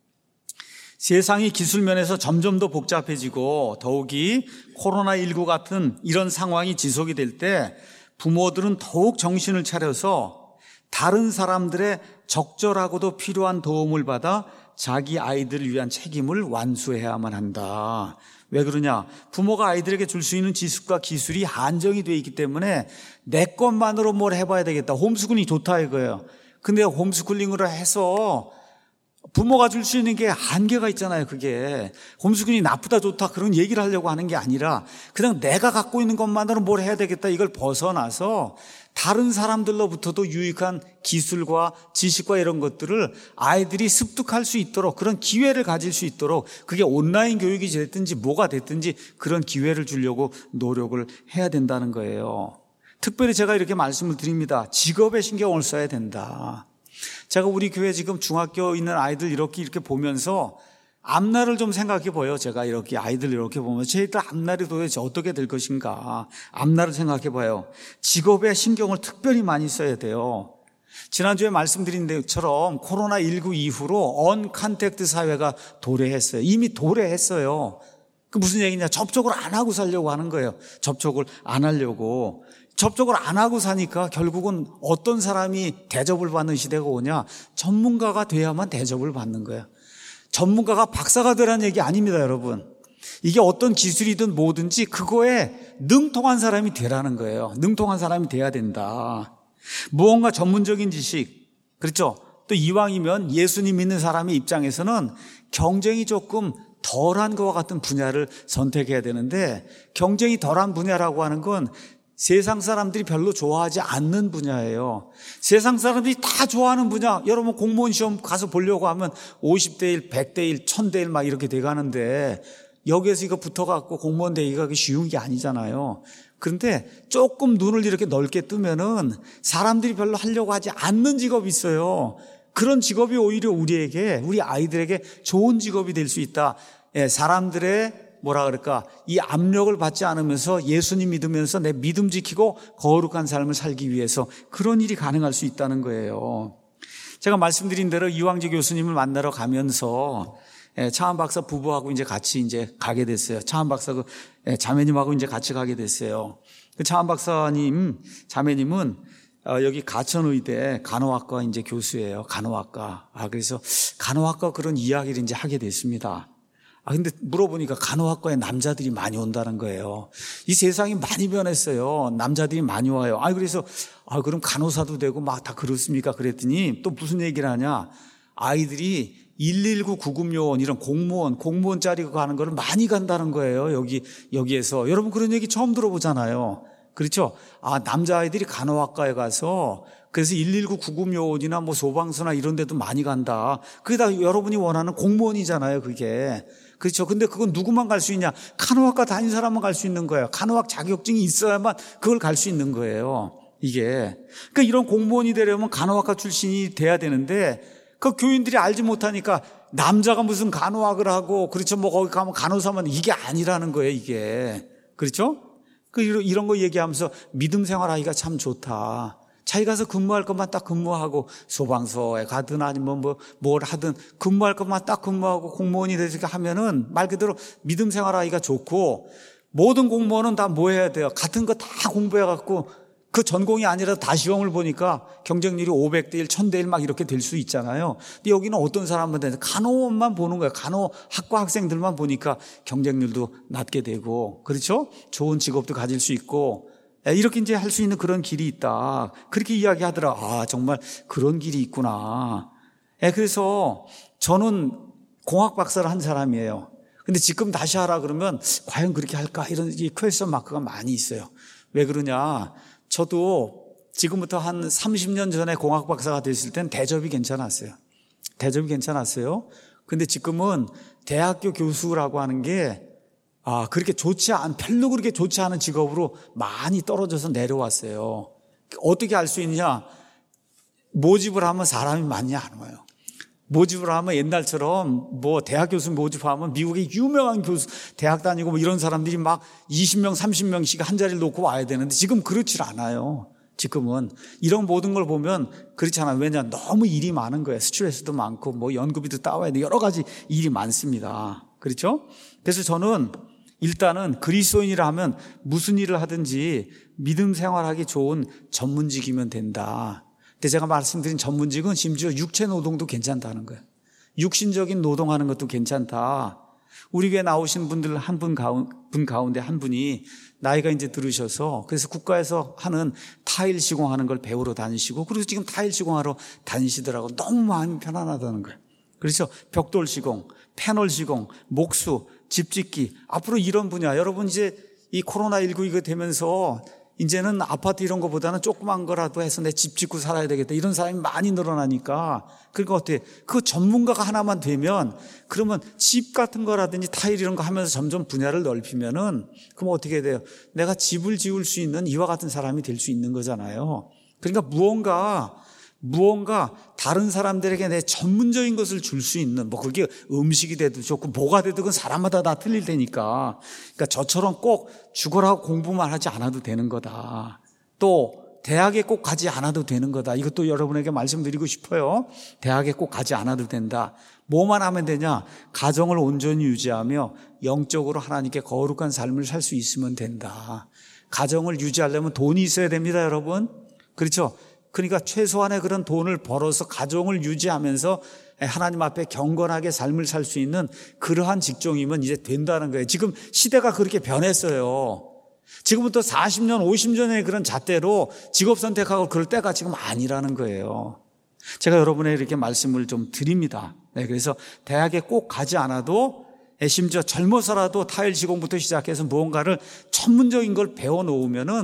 Speaker 1: 세상이 기술 면에서 점점 더 복잡해지고 더욱이 코로나19 같은 이런 상황이 지속이 될 때 부모들은 더욱 정신을 차려서 다른 사람들의 적절하고도 필요한 도움을 받아 자기 아이들을 위한 책임을 완수해야만 한다. 왜 그러냐? 부모가 아이들에게 줄 수 있는 지식과 기술이 한정이 되어 있기 때문에 내 것만으로 뭘 해봐야 되겠다. 홈스쿨링이 좋다 이거예요. 근데 홈스쿨링으로 해서 부모가 줄 수 있는 게 한계가 있잖아요. 그게 홈스쿨링이 나쁘다 좋다 그런 얘기를 하려고 하는 게 아니라 그냥 내가 갖고 있는 것만으로 뭘 해야 되겠다 이걸 벗어나서 다른 사람들로부터도 유익한 기술과 지식과 이런 것들을 아이들이 습득할 수 있도록 그런 기회를 가질 수 있도록 그게 온라인 교육이 됐든지 뭐가 됐든지 그런 기회를 주려고 노력을 해야 된다는 거예요. 특별히 제가 이렇게 말씀을 드립니다. 직업에 신경을 써야 된다. 제가 우리 교회 지금 중학교 있는 아이들 이렇게 보면서 앞날을 좀 생각해 보여요. 제가 이렇게 아이들 이렇게 보면 저희들 앞날이 도대체 어떻게 될 것인가. 앞날을 생각해 봐요. 직업에 신경을 특별히 많이 써야 돼요. 지난주에 말씀드린 것처럼 코로나19 이후로 언컨택트 사회가 도래했어요. 이미 도래했어요. 그 무슨 얘기냐? 접촉을 안 하고 살려고 하는 거예요. 접촉을 안 하려고. 접촉을 안 하고 사니까 결국은 어떤 사람이 대접을 받는 시대가 오냐? 전문가가 돼야만 대접을 받는 거예요. 전문가가 박사가 되라는 얘기 아닙니다, 여러분. 이게 어떤 기술이든 뭐든지 그거에 능통한 사람이 되라는 거예요. 능통한 사람이 돼야 된다. 무언가 전문적인 지식, 그렇죠? 또 이왕이면 예수님 믿는 사람의 입장에서는 경쟁이 조금 덜한 것과 같은 분야를 선택해야 되는데 경쟁이 덜한 분야라고 하는 건 세상 사람들이 별로 좋아하지 않는 분야예요. 세상 사람들이 다 좋아하는 분야. 여러분 공무원 시험 가서 보려고 하면 50대 1, 100대 1, 1000대 1 막 이렇게 돼가는데 여기에서 이거 붙어갖고 공무원 되기가 쉬운 게 아니잖아요. 그런데 조금 눈을 이렇게 넓게 뜨면은 사람들이 별로 하려고 하지 않는 직업이 있어요. 그런 직업이 오히려 우리 아이들에게 좋은 직업이 될 수 있다. 사람들의 이 압력을 받지 않으면서 예수님 믿으면서 내 믿음 지키고 거룩한 삶을 살기 위해서 그런 일이 가능할 수 있다는 거예요. 제가 말씀드린 대로 이황재 교수님을 만나러 가면서 차한 박사 부부하고 이제 같이 가게 됐어요. 차한 박사 자매님하고 이제 같이 가게 됐어요. 그 차한 박사님, 자매님은 여기 가천의대 간호학과 이제 교수예요. 간호학과. 그래서 간호학과 그런 이야기를 이제 하게 됐습니다. 근데 물어보니까 간호학과에 남자들이 많이 온다는 거예요. 이 세상이 많이 변했어요. 남자들이 많이 와요. 그래서 그럼 간호사도 되고 막 다 그렇습니까? 그랬더니 또 무슨 얘기를 하냐? 아이들이 119 구급요원 이런 공무원 짜리고 가는 거를 많이 간다는 거예요. 여기에서. 여러분 그런 얘기 처음 들어보잖아요. 그렇죠? 남자아이들이 간호학과에 가서 그래서 119 구급요원이나 뭐 소방서나 이런 데도 많이 간다. 그게 다 여러분이 원하는 공무원이잖아요, 그게. 그렇죠? 근데 그건 누구만 갈 수 있냐? 간호학과 다닌 사람만 갈 수 있는 거예요. 간호학 자격증이 있어야만 그걸 갈 수 있는 거예요. 이게. 그러니까 이런 공무원이 되려면 간호학과 출신이 돼야 되는데 그 교인들이 알지 못하니까 남자가 무슨 간호학을 하고 그렇죠? 뭐 거기 가면 간호사만 이게 아니라는 거예요, 이게. 그렇죠? 이런 거 얘기하면서 믿음 생활하기가 참 좋다. 자기 가서 근무할 것만 딱 근무하고 소방서에 가든 아니면 뭘 하든 근무할 것만 딱 근무하고 공무원이 돼서 하면은 말 그대로 믿음 생활하기가 좋고 모든 공무원은 다 뭐 해야 돼요? 같은 거 다 공부해갖고 그 전공이 아니라 다 시험을 보니까 경쟁률이 500대 1, 1000대 1 막 이렇게 될 수 있잖아요. 근데 여기는 어떤 사람한테 간호원만 보는 거예요. 간호학과 학생들만 보니까 경쟁률도 낮게 되고 그렇죠? 좋은 직업도 가질 수 있고 이렇게 이제 할 수 있는 그런 길이 있다. 그렇게 이야기하더라. 정말 그런 길이 있구나. 그래서 저는 공학 박사를 한 사람이에요. 근데 지금 다시 하라 그러면 과연 그렇게 할까? 이런 퀘스천 마크가 많이 있어요. 왜 그러냐? 저도 지금부터 한 30년 전에 공학 박사가 됐을 땐 대접이 괜찮았어요. 근데 지금은 대학교 교수라고 하는 게 별로 그렇게 좋지 않은 직업으로 많이 떨어져서 내려왔어요. 어떻게 알 수 있냐? 모집을 하면 사람이 많이 안 와요. 모집을 하면 옛날처럼 대학 교수 모집하면 미국의 유명한 교수, 대학 다니고 이런 사람들이 막 20명, 30명씩 한 자리를 놓고 와야 되는데 지금 그렇지 않아요. 지금은 이런 모든 걸 보면 그렇지 않아요. 왜냐? 너무 일이 많은 거예요. 스트레스도 많고 연구비도 따와야 돼. 여러 가지 일이 많습니다. 그렇죠? 그래서 저는 일단은 그리스도인이라 하면 무슨 일을 하든지 믿음 생활하기 좋은 전문직이면 된다. 근데 제가 말씀드린 전문직은 심지어 육체 노동도 괜찮다는 거예요. 육신적인 노동하는 것도 괜찮다. 우리 교회 나오신 분들 분 가운데 한 분이 나이가 이제 들으셔서 그래서 국가에서 하는 타일 시공하는 걸 배우러 다니시고 그리고 지금 타일 시공하러 다니시더라고. 너무 마음이 편안하다는 거예요. 그래서 벽돌 시공, 패널 시공, 목수, 집 짓기 앞으로 이런 분야 여러분 이제 이 코로나19 이거 되면서 이제는 아파트 이런 거보다는 조그만 거라도 해서 내 집 짓고 살아야 되겠다 이런 사람이 많이 늘어나니까 그러니까 어떻게 그 전문가가 하나만 되면 그러면 집 같은 거라든지 타일 이런 거 하면서 점점 분야를 넓히면은 그럼 어떻게 돼요? 내가 집을 지을 수 있는 이와 같은 사람이 될 수 있는 거잖아요. 그러니까 무언가 다른 사람들에게 내 전문적인 것을 줄 수 있는 그게 음식이 돼도 좋고 뭐가 돼도 그건 사람마다 다 틀릴 테니까 그러니까 저처럼 꼭 죽어라 공부만 하지 않아도 되는 거다. 또 대학에 꼭 가지 않아도 되는 거다. 이것도 여러분에게 말씀드리고 싶어요. 대학에 꼭 가지 않아도 된다. 뭐만 하면 되냐? 가정을 온전히 유지하며 영적으로 하나님께 거룩한 삶을 살 수 있으면 된다. 가정을 유지하려면 돈이 있어야 됩니다, 여러분. 그렇죠? 그러니까 최소한의 그런 돈을 벌어서 가정을 유지하면서 하나님 앞에 경건하게 삶을 살 수 있는 그러한 직종이면 이제 된다는 거예요. 지금 시대가 그렇게 변했어요. 지금부터 40년, 50년의 그런 잣대로 직업 선택하고 그럴 때가 지금 아니라는 거예요. 제가 여러분에게 이렇게 말씀을 좀 드립니다. 그래서 대학에 꼭 가지 않아도 심지어 젊어서라도 타일 시공부터 시작해서 무언가를 전문적인 걸 배워놓으면은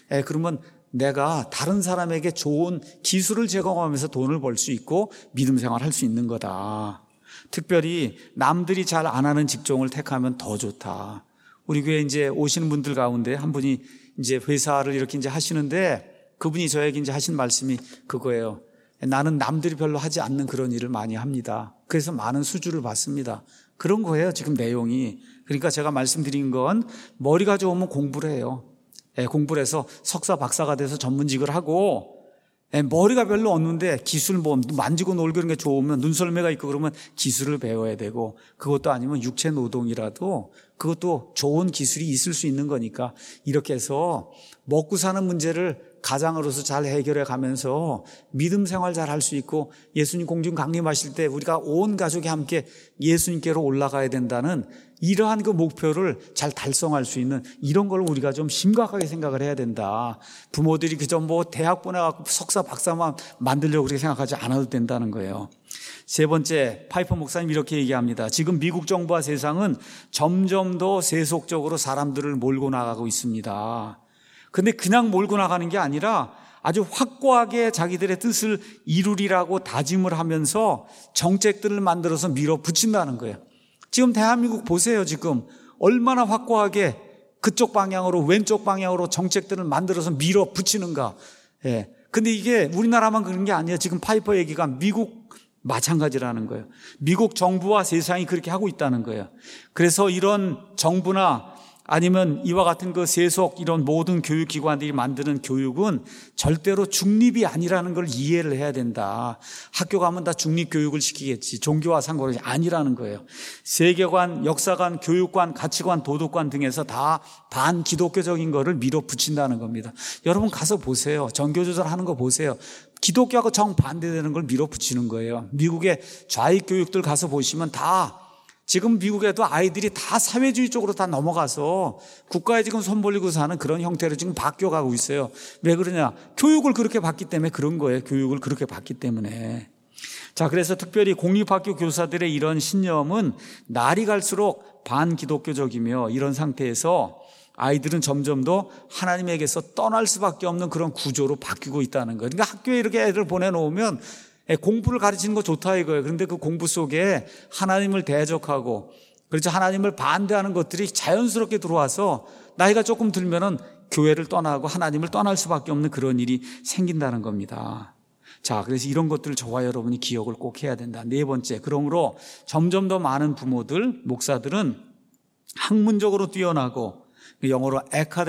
Speaker 1: 그러면 내가 다른 사람에게 좋은 기술을 제공하면서 돈을 벌 수 있고 믿음 생활할 수 있는 거다. 특별히 남들이 잘 안 하는 직종을 택하면 더 좋다. 우리 교회 이제 오시는 분들 가운데 한 분이 이제 회사를 이렇게 이제 하시는데 그분이 저에게 이제 하신 말씀이 그거예요. 나는 남들이 별로 하지 않는 그런 일을 많이 합니다. 그래서 많은 수주를 받습니다. 그런 거예요, 지금 내용이. 그러니까 제가 말씀드린 건 머리가 좋으면 공부를 해요. 공부를 해서 석사, 박사가 돼서 전문직을 하고 머리가 별로 없는데 기술 뭐 만지고 놀고 그런 게 좋으면 눈썰매가 있고 그러면 기술을 배워야 되고 그것도 아니면 육체 노동이라도 그것도 좋은 기술이 있을 수 있는 거니까 이렇게 해서 먹고 사는 문제를 가장으로서 잘 해결해 가면서 믿음 생활 잘 할 수 있고 예수님 공중 강림하실 때 우리가 온 가족이 함께 예수님께로 올라가야 된다는 이러한 그 목표를 잘 달성할 수 있는 이런 걸 우리가 좀 심각하게 생각을 해야 된다. 부모들이 그저 뭐 대학 보내갖고 석사 박사만 만들려고 그렇게 생각하지 않아도 된다는 거예요. 세 번째, 파이퍼 목사님 이렇게 얘기합니다. 지금 미국 정부와 세상은 점점 더 세속적으로 사람들을 몰고 나가고 있습니다. 근데 그냥 몰고 나가는 게 아니라 아주 확고하게 자기들의 뜻을 이루리라고 다짐을 하면서 정책들을 만들어서 밀어붙인다는 거예요. 지금 대한민국 보세요. 지금 얼마나 확고하게 그쪽 방향으로 왼쪽 방향으로 정책들을 만들어서 밀어붙이는가. 근데 이게 우리나라만 그런 게 아니에요. 지금 파이퍼 얘기가 미국 마찬가지라는 거예요. 미국 정부와 세상이 그렇게 하고 있다는 거예요. 그래서 이런 정부나 아니면 이와 같은 그 세속 이런 모든 교육기관들이 만드는 교육은 절대로 중립이 아니라는 걸 이해를 해야 된다. 학교 가면 다 중립교육을 시키겠지. 종교와 상관없이 아니라는 거예요. 세계관, 역사관, 교육관, 가치관, 도덕관 등에서 다 반기독교적인 거를 밀어붙인다는 겁니다. 여러분 가서 보세요. 전교조절하는 거 보세요. 기독교하고 정반대되는 걸 밀어붙이는 거예요. 미국의 좌익교육들 가서 보시면 다 지금 미국에도 아이들이 다 사회주의 쪽으로 다 넘어가서 국가에 지금 손 벌리고 사는 그런 형태로 지금 바뀌어가고 있어요. 왜 그러냐? 교육을 그렇게 받기 때문에 그런 거예요. 교육을 그렇게 받기 때문에. 자, 그래서 특별히 공립학교 교사들의 이런 신념은 날이 갈수록 반기독교적이며 이런 상태에서 아이들은 점점 더 하나님에게서 떠날 수밖에 없는 그런 구조로 바뀌고 있다는 거예요. 그러니까 학교에 이렇게 애들 보내놓으면 공부를 가르치는 거 좋다 이거예요. 그런데 그 공부 속에 하나님을 대적하고 그렇죠. 하나님을 반대하는 것들이 자연스럽게 들어와서 나이가 조금 들면은 교회를 떠나고 하나님을 떠날 수밖에 없는 그런 일이 생긴다는 겁니다. 자, 그래서 이런 것들을 저와 여러분이 기억을 꼭 해야 된다. 네 번째, 그러므로 점점 더 많은 부모들, 목사들은 학문적으로 뛰어나고 영어로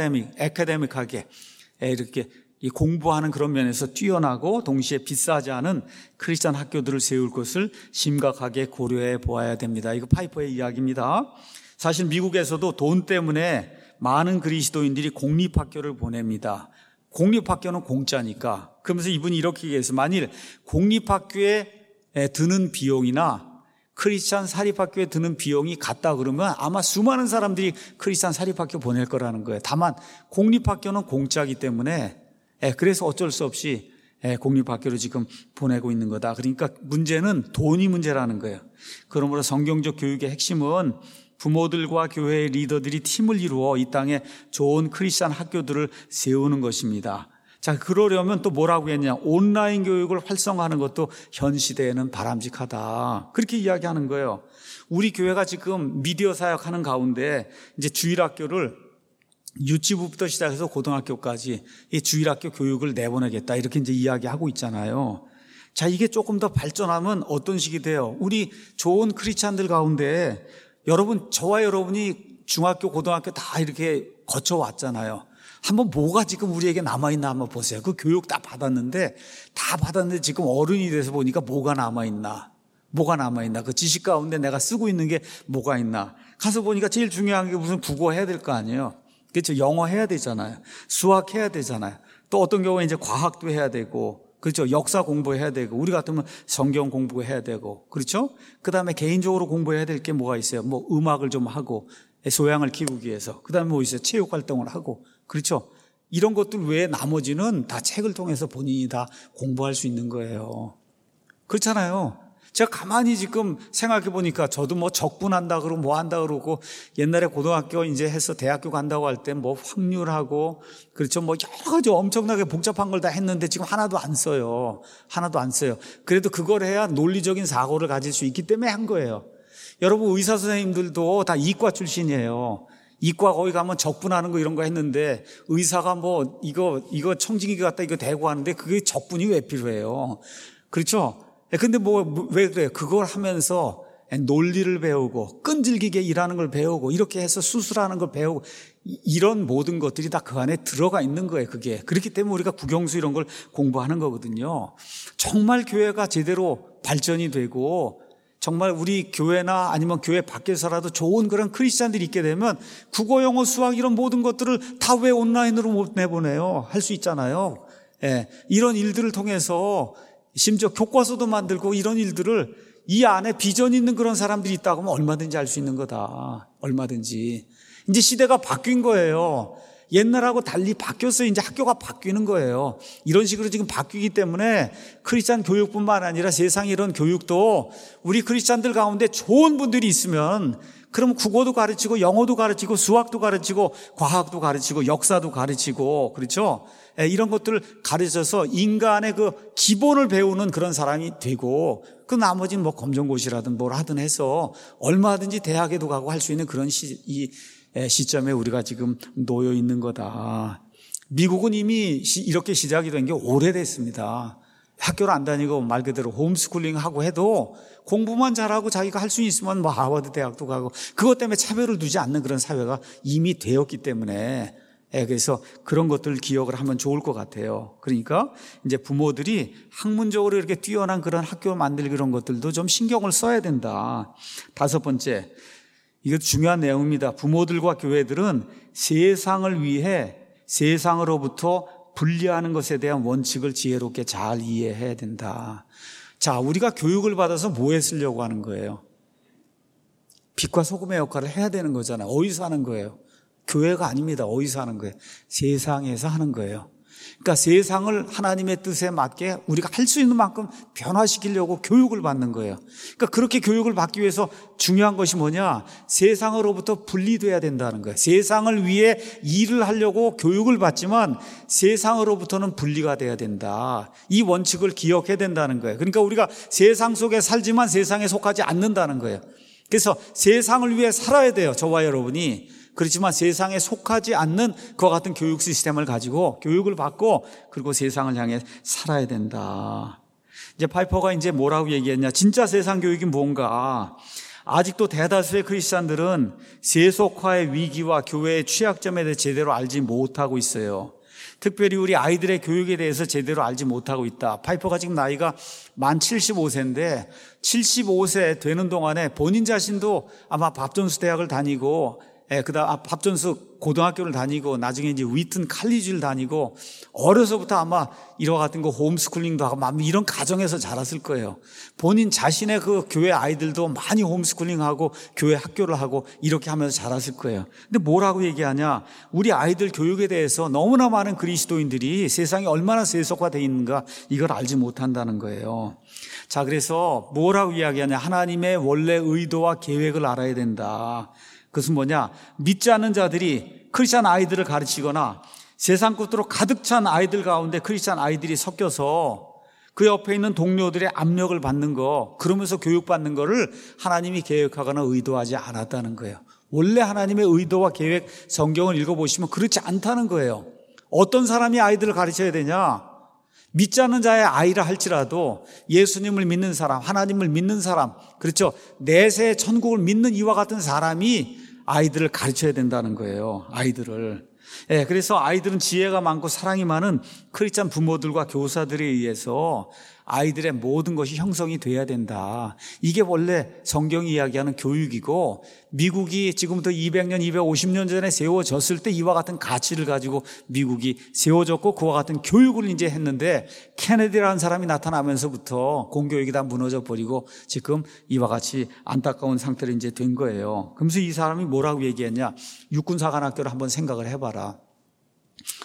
Speaker 1: 에카데믹하게 이렇게 이 공부하는 그런 면에서 뛰어나고 동시에 비싸지 않은 크리스찬 학교들을 세울 것을 심각하게 고려해 보아야 됩니다. 이거 파이퍼의 이야기입니다. 사실 미국에서도 돈 때문에 많은 그리스도인들이 공립학교를 보냅니다. 공립학교는 공짜니까. 그러면서 이분이 이렇게 얘기해서 만일 공립학교에 드는 비용이나 크리스찬 사립학교에 드는 비용이 같다 그러면 아마 수많은 사람들이 크리스찬 사립학교 보낼 거라는 거예요. 다만 공립학교는 공짜이기 때문에 그래서 어쩔 수 없이 공립학교로 지금 보내고 있는 거다. 그러니까 문제는 돈이 문제라는 거예요. 그러므로 성경적 교육의 핵심은 부모들과 교회의 리더들이 팀을 이루어 이 땅에 좋은 크리스찬 학교들을 세우는 것입니다. 자, 그러려면 또 뭐라고 했냐? 온라인 교육을 활성화하는 것도 현 시대에는 바람직하다. 그렇게 이야기하는 거예요. 우리 교회가 지금 미디어 사역하는 가운데 이제 주일학교를 유치부부터 시작해서 고등학교까지 이 주일학교 교육을 내보내겠다 이렇게 이제 이야기하고 있잖아요. 자, 이게 조금 더 발전하면 어떤 식이 돼요? 우리 좋은 크리스찬들 가운데 여러분, 저와 여러분이 중학교, 고등학교 다 이렇게 거쳐왔잖아요. 한번 뭐가 지금 우리에게 남아있나 한번 보세요. 그 교육 다 받았는데 지금 어른이 돼서 보니까 뭐가 남아있나? 그 지식 가운데 내가 쓰고 있는 게 뭐가 있나? 가서 보니까 제일 중요한 게 무슨 국어 해야 될 거 아니에요. 그렇죠. 영어 해야 되잖아요. 수학 해야 되잖아요. 또 어떤 경우에 이제 과학도 해야 되고, 그렇죠. 역사 공부해야 되고, 우리 같으면 성경 공부해야 되고, 그렇죠. 그 다음에 개인적으로 공부해야 될 게 뭐가 있어요? 뭐 음악을 좀 하고, 소양을 키우기 위해서. 그 다음에 뭐 있어요? 체육 활동을 하고, 그렇죠. 이런 것들 외에 나머지는 다 책을 통해서 본인이 다 공부할 수 있는 거예요. 그렇잖아요. 제가 가만히 지금 생각해 보니까 저도 뭐 적분한다 그러고 뭐 한다 그러고 옛날에 고등학교 이제 해서 대학교 간다고 할 때 뭐 확률하고 그렇죠. 뭐 여러 가지 엄청나게 복잡한 걸 다 했는데 지금 하나도 안 써요. 하나도 안 써요. 그래도 그걸 해야 논리적인 사고를 가질 수 있기 때문에 한 거예요. 여러분 의사 선생님들도 다 이과 출신이에요. 이과 거기 가면 적분하는 거 이런 거 했는데 의사가 뭐 이거 청진기 갖다 이거 대고 하는데 그게 적분이 왜 필요해요? 그렇죠? 근데 뭐 왜 그래요? 그걸 하면서 논리를 배우고 끈질기게 일하는 걸 배우고 이렇게 해서 수술하는 걸 배우고 이런 모든 것들이 다 그 안에 들어가 있는 거예요. 그게 그렇기 때문에 우리가 국영수 이런 걸 공부하는 거거든요. 정말 교회가 제대로 발전이 되고 정말 우리 교회나 아니면 교회 밖에서라도 좋은 그런 크리스찬들이 있게 되면 국어, 영어, 수학 이런 모든 것들을 다 왜 온라인으로 못 내보내요? 할 수 있잖아요. 이런 일들을 통해서 심지어 교과서도 만들고 이런 일들을 이 안에 비전 있는 그런 사람들이 있다고 하면 얼마든지 할 수 있는 거다. 얼마든지. 이제 시대가 바뀐 거예요. 옛날하고 달리 바뀌었어요. 이제 학교가 바뀌는 거예요. 이런 식으로 지금 바뀌기 때문에 크리스찬 교육뿐만 아니라 세상의 이런 교육도 우리 크리스찬들 가운데 좋은 분들이 있으면 그럼 국어도 가르치고 영어도 가르치고 수학도 가르치고 과학도 가르치고 역사도 가르치고 그렇죠? 이런 것들을 가르쳐서 인간의 그 기본을 배우는 그런 사람이 되고 그 나머지는 뭐 검정고시라든 뭘 하든 해서 얼마든지 대학에도 가고 할 수 있는 그런 시점에 우리가 지금 놓여 있는 거다. 미국은 이미 이렇게 시작이 된 게 오래됐습니다. 학교를 안 다니고 말 그대로 홈스쿨링 하고 해도 공부만 잘하고 자기가 할 수 있으면 뭐 하버드 대학도 가고 그것 때문에 차별을 두지 않는 그런 사회가 이미 되었기 때문에 그래서 그런 것들을 기억을 하면 좋을 것 같아요. 그러니까 이제 부모들이 학문적으로 이렇게 뛰어난 그런 학교 만들기 그런 것들도 좀 신경을 써야 된다. 5번째, 이거 중요한 내용입니다. 부모들과 교회들은 세상을 위해 세상으로부터 분리하는 것에 대한 원칙을 지혜롭게 잘 이해해야 된다. 자, 우리가 교육을 받아서 뭐에 쓰려고 하는 거예요? 빛과 소금의 역할을 해야 되는 거잖아요. 어디서 하는 거예요? 교회가 아닙니다. 어디서 하는 거예요? 세상에서 하는 거예요. 그러니까 세상을 하나님의 뜻에 맞게 우리가 할 수 있는 만큼 변화시키려고 교육을 받는 거예요. 그러니까 그렇게 교육을 받기 위해서 중요한 것이 뭐냐? 세상으로부터 분리돼야 된다는 거예요. 세상을 위해 일을 하려고 교육을 받지만 세상으로부터는 분리가 돼야 된다. 이 원칙을 기억해야 된다는 거예요. 그러니까 우리가 세상 속에 살지만 세상에 속하지 않는다는 거예요. 그래서 세상을 위해 살아야 돼요. 저와 여러분이. 그렇지만 세상에 속하지 않는 그와 같은 교육 시스템을 가지고 교육을 받고 그리고 세상을 향해 살아야 된다. 이제 파이퍼가 이제 뭐라고 얘기했냐. 진짜 세상 교육이 뭔가. 아직도 대다수의 크리스찬들은 세속화의 위기와 교회의 취약점에 대해 제대로 알지 못하고 있어요. 특별히 우리 아이들의 교육에 대해서 제대로 알지 못하고 있다. 파이퍼가 지금 나이가 만 75세인데 75세 되는 동안에 본인 자신도 아마 밥존스 대학을 다니고 그다음 밥존스 고등학교를 다니고 나중에 이제 위튼 칼리지를 다니고 어려서부터 아마 이와 같은 거 홈스쿨링도 하고 이런 가정에서 자랐을 거예요. 본인 자신의 그 교회 아이들도 많이 홈스쿨링하고 교회 학교를 하고 이렇게 하면서 자랐을 거예요. 근데 뭐라고 얘기하냐? 우리 아이들 교육에 대해서 너무나 많은 그리스도인들이 세상에 얼마나 세속화되어 있는가 이걸 알지 못한다는 거예요. 자, 그래서 뭐라고 이야기하냐? 하나님의 원래 의도와 계획을 알아야 된다. 그것은 뭐냐? 믿지 않는 자들이 크리스찬 아이들을 가르치거나 세상 것으로 가득 찬 아이들 가운데 크리스찬 아이들이 섞여서 그 옆에 있는 동료들의 압력을 받는 거, 그러면서 교육받는 거를 하나님이 계획하거나 의도하지 않았다는 거예요. 원래 하나님의 의도와 계획 성경을 읽어보시면 그렇지 않다는 거예요. 어떤 사람이 아이들을 가르쳐야 되냐? 믿지 않는 자의 아이라 할지라도 예수님을 믿는 사람, 하나님을 믿는 사람, 그렇죠? 내세 천국을 믿는 이와 같은 사람이 아이들을 가르쳐야 된다는 거예요. 아이들을. 그래서 아이들은 지혜가 많고 사랑이 많은 크리스찬 부모들과 교사들에 의해서 아이들의 모든 것이 형성이 돼야 된다. 이게 원래 성경이 이야기하는 교육이고 미국이 지금부터 200년, 250년 전에 세워졌을 때 이와 같은 가치를 가지고 미국이 세워졌고 그와 같은 교육을 이제 했는데 케네디라는 사람이 나타나면서부터 공교육이 다 무너져 버리고 지금 이와 같이 안타까운 상태로 이제 된 거예요. 그러면서 이 사람이 뭐라고 얘기했냐? 육군사관학교를 한번 생각을 해봐라.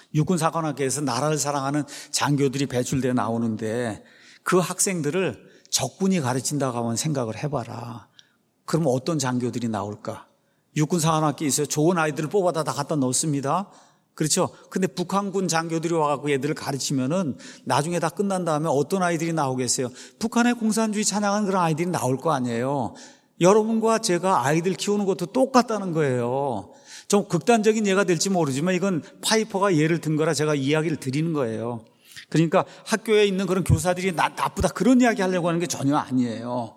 Speaker 1: 육군사관학교에서 나라를 사랑하는 장교들이 배출되어 나오는데 그 학생들을 적군이 가르친다고 하면 생각을 해봐라. 그럼 어떤 장교들이 나올까? 육군사관학교에 있어요. 좋은 아이들을 뽑아다 다 갖다 넣습니다. 그렇죠? 근데 북한군 장교들이 와갖고 애들을 가르치면은 나중에 다 끝난 다음에 어떤 아이들이 나오겠어요? 북한의 공산주의 찬양하는 그런 아이들이 나올 거 아니에요. 여러분과 제가 아이들 키우는 것도 똑같다는 거예요. 좀 극단적인 예가 될지 모르지만 이건 파이퍼가 예를 든 거라 제가 이야기를 드리는 거예요. 그러니까 학교에 있는 그런 교사들이 나쁘다 그런 이야기 하려고 하는 게 전혀 아니에요.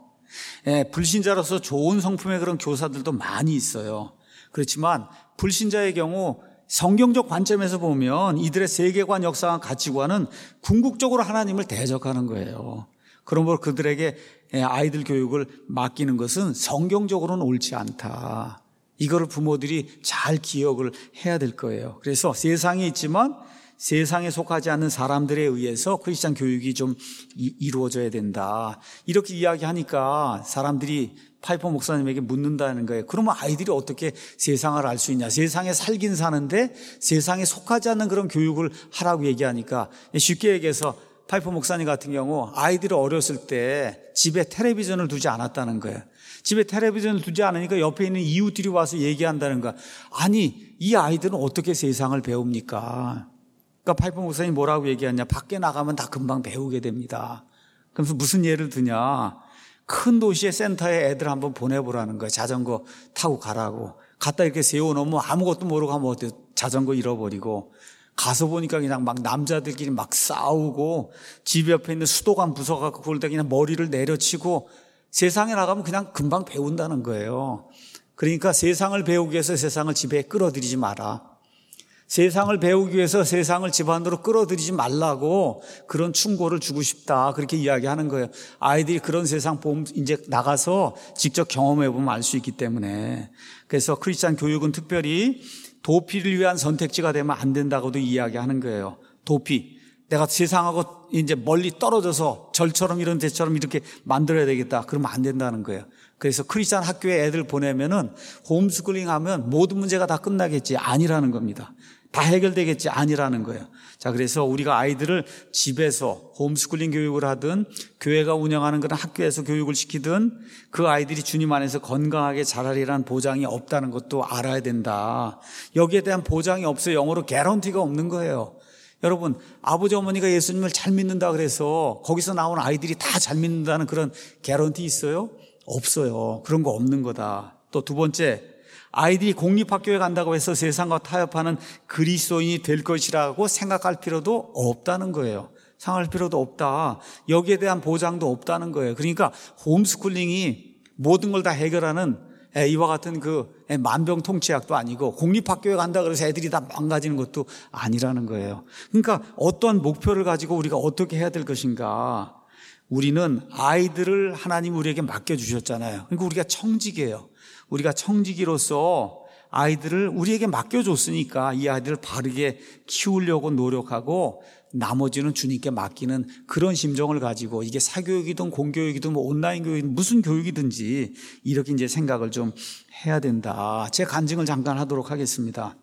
Speaker 1: 불신자로서 좋은 성품의 그런 교사들도 많이 있어요. 그렇지만 불신자의 경우 성경적 관점에서 보면 이들의 세계관, 역사관, 가치관은 궁극적으로 하나님을 대적하는 거예요. 그러므로 그들에게 아이들 교육을 맡기는 것은 성경적으로는 옳지 않다. 이거를 부모들이 잘 기억을 해야 될 거예요. 그래서 세상에 있지만 세상에 속하지 않는 사람들에 의해서 크리스찬 교육이 좀 이루어져야 된다. 이렇게 이야기하니까 사람들이 파이퍼 목사님에게 묻는다는 거예요. 그러면 아이들이 어떻게 세상을 알 수 있냐? 세상에 살긴 사는데 세상에 속하지 않는 그런 교육을 하라고 얘기하니까 쉽게 얘기해서 파이퍼 목사님 같은 경우 아이들이 어렸을 때 집에 텔레비전을 두지 않았다는 거예요. 집에 텔레비전을 두지 않으니까 옆에 있는 이웃들이 와서 얘기한다는 거야. 아니, 이 아이들은 어떻게 세상을 배웁니까? 그러니까 파이퍼 목사님이 뭐라고 얘기하냐? 밖에 나가면 다 금방 배우게 됩니다. 그래서 무슨 예를 드냐? 큰 도시의 센터에 애들 한번 보내보라는 거예요. 자전거 타고 가라고. 갖다 이렇게 세워놓으면 아무것도 모르고 하면 어때요? 자전거 잃어버리고. 가서 보니까 그냥 막 남자들끼리 막 싸우고 집 옆에 있는 수도관 부숴갖고 그걸 다 그냥 머리를 내려치고 세상에 나가면 그냥 금방 배운다는 거예요. 그러니까 세상을 배우기 위해서 세상을 집에 끌어들이지 마라. 세상을 배우기 위해서 세상을 집안으로 끌어들이지 말라고 그런 충고를 주고 싶다. 그렇게 이야기하는 거예요. 아이들이 그런 세상 보면 이제 나가서 직접 경험해 보면 알 수 있기 때문에. 그래서 크리스찬 교육은 특별히 도피를 위한 선택지가 되면 안 된다고도 이야기하는 거예요. 도피. 내가 세상하고 이제 멀리 떨어져서 절처럼 이런 데처럼 이렇게 만들어야 되겠다. 그러면 안 된다는 거예요. 그래서 크리스찬 학교에 애들 보내면은 홈스쿨링 하면 모든 문제가 다 끝나겠지. 아니라는 겁니다. 다 해결되겠지. 아니라는 거예요. 자, 그래서 우리가 아이들을 집에서 홈스쿨링 교육을 하든 교회가 운영하는 그런 학교에서 교육을 시키든 그 아이들이 주님 안에서 건강하게 자라리라는 보장이 없다는 것도 알아야 된다. 여기에 대한 보장이 없어요. 영어로 개런티가 없는 거예요. 여러분, 아버지 어머니가 예수님을 잘 믿는다 그래서 거기서 나온 아이들이 다 잘 믿는다는 그런 개런티 있어요? 없어요. 그런 거 없는 거다. 또 두 번째, 아이들이 공립학교에 간다고 해서 세상과 타협하는 그리스도인이 될 것이라고 생각할 필요도 없다는 거예요. 생각할 필요도 없다. 여기에 대한 보장도 없다는 거예요. 그러니까 홈스쿨링이 모든 걸 다 해결하는 이와 같은 그 만병통치약도 아니고 공립학교에 간다 그래서 애들이 다 망가지는 것도 아니라는 거예요. 그러니까 어떠한 목표를 가지고 우리가 어떻게 해야 될 것인가. 우리는 아이들을 하나님 우리에게 맡겨주셨잖아요. 그러니까 우리가 청직이에요. 우리가 청지기로서 아이들을 우리에게 맡겨줬으니까 이 아이들을 바르게 키우려고 노력하고 나머지는 주님께 맡기는 그런 심정을 가지고 이게 사교육이든 공교육이든 뭐 온라인 교육이든 무슨 교육이든지 이렇게 이제 생각을 좀 해야 된다. 제 간증을 잠깐 하도록 하겠습니다.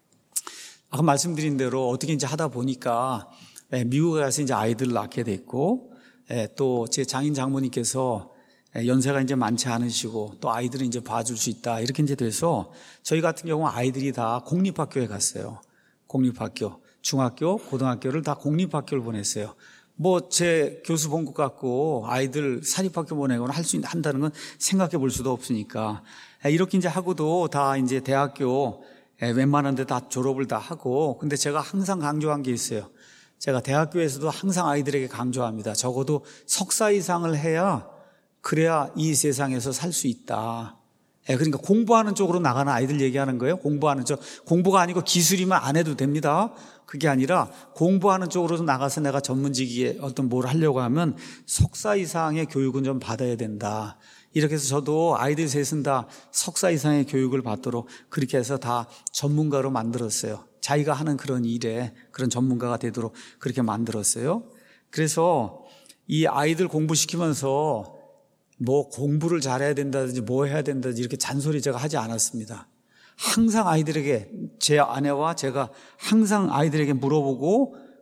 Speaker 1: 아까 말씀드린 대로 어떻게 이제 하다 보니까 미국에 가서 이제 아이들을 낳게 됐고 또 제 장인 장모님께서 연세가 이제 많지 않으시고 또 아이들은 이제 봐줄 수 있다. 이렇게 이제 돼서 저희 같은 경우 아이들이 다 공립학교에 갔어요. 공립학교, 중학교, 고등학교를 다 공립학교를 보냈어요. 뭐 제 교수 본 것 같고 아이들 사립학교 보내거나 한다는 건 생각해 볼 수도 없으니까 이렇게 이제 하고도 다 이제 대학교 웬만한 데 다 졸업을 다 하고 근데 제가 항상 강조한 게 있어요. 제가 대학교에서도 항상 아이들에게 강조합니다. 적어도 석사 이상을 해야 그래야 이 세상에서 살 수 있다. 그러니까 공부하는 쪽으로 나가는 아이들 얘기하는 거예요. 공부하는 쪽. 공부가 아니고 기술이면 안 해도 됩니다. 그게 아니라 공부하는 쪽으로 나가서 내가 전문직에 어떤 뭘 하려고 하면 석사 이상의 교육은 좀 받아야 된다. 이렇게 해서 저도 아이들 셋은 다 석사 이상의 교육을 받도록 그렇게 해서 다 전문가로 만들었어요. 자기가 하는 그런 일에 그런 전문가가 되도록 그렇게 만들었어요. 그래서 이 아이들 공부시키면서 뭐 공부를 잘해야 된다든지 뭐 해야 된다든지 이렇게 잔소리 제가 하지 않았습니다. 항상 아이들에게 제 아내와 제가 항상 아이들에게 물어보고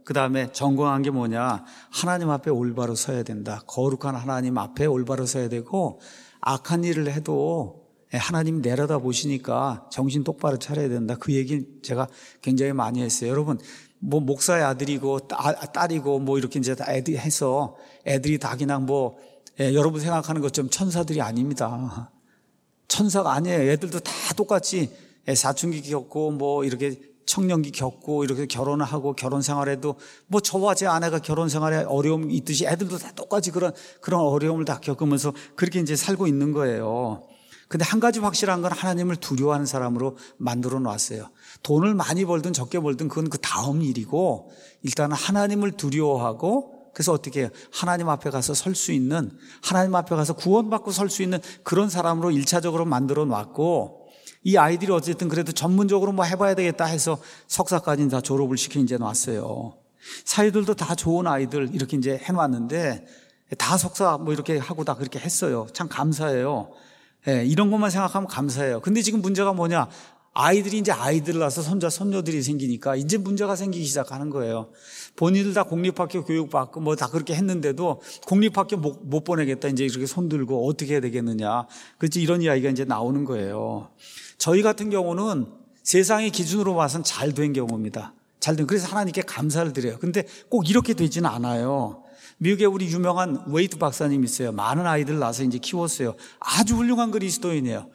Speaker 1: 그 다음에 정공한 게 뭐냐? 하나님 앞에 올바로 서야 된다. 거룩한 하나님 앞에 올바로 서야 되고, 악한 일을 해도 하나님 내려다 보시니까 정신 똑바로 차려야 된다. 그 얘기 제가 굉장히 많이 했어요. 여러분, 뭐 목사의 아들이고 딸이고 뭐 이렇게 이제 다 애들이 해서 애들이 다 그냥 여러분 생각하는 것처럼 천사들이 아닙니다. 천사가 아니에요. 애들도 다 똑같이 사춘기 겪고 뭐 이렇게 청년기 겪고 이렇게 결혼을 하고 결혼 생활에도 뭐 저와 제 아내가 결혼 생활에 어려움이 있듯이 애들도 다 똑같이 그런 어려움을 다 겪으면서 그렇게 이제 살고 있는 거예요. 근데 한 가지 확실한 건 하나님을 두려워하는 사람으로 만들어 놨어요. 돈을 많이 벌든 적게 벌든 그건 그 다음 일이고 일단은 하나님을 두려워하고 그래서 어떻게 해요? 하나님 앞에 가서 설 수 있는 하나님 앞에 가서 구원받고 설 수 있는 그런 사람으로 1차적으로 만들어 놨고 이 아이들이 어쨌든 그래도 전문적으로 뭐 해봐야 되겠다 해서 석사까지는 다 졸업을 시켜 이제 놨어요. 사이들도 다 좋은 아이들 이렇게 이제 해놨는데 다 석사 뭐 이렇게 하고 다 그렇게 했어요. 참 감사해요. 이런 것만 생각하면 감사해요. 근데 지금 문제가 뭐냐? 아이들이 이제 아이들을 낳아서 손자, 손녀들이 생기니까 이제 문제가 생기기 시작하는 거예요. 본인들 다 공립학교 교육받고 뭐 다 그렇게 했는데도 공립학교 못 보내겠다. 이제 이렇게 손들고 어떻게 해야 되겠느냐. 그렇지 이런 이야기가 이제 나오는 거예요. 저희 같은 경우는 세상의 기준으로 봐서는 잘 된 경우입니다. 그래서 하나님께 감사를 드려요. 근데 꼭 이렇게 되지는 않아요. 미국에 우리 유명한 웨이트 박사님 있어요. 많은 아이들 낳아서 이제 키웠어요. 아주 훌륭한 그리스도인이에요.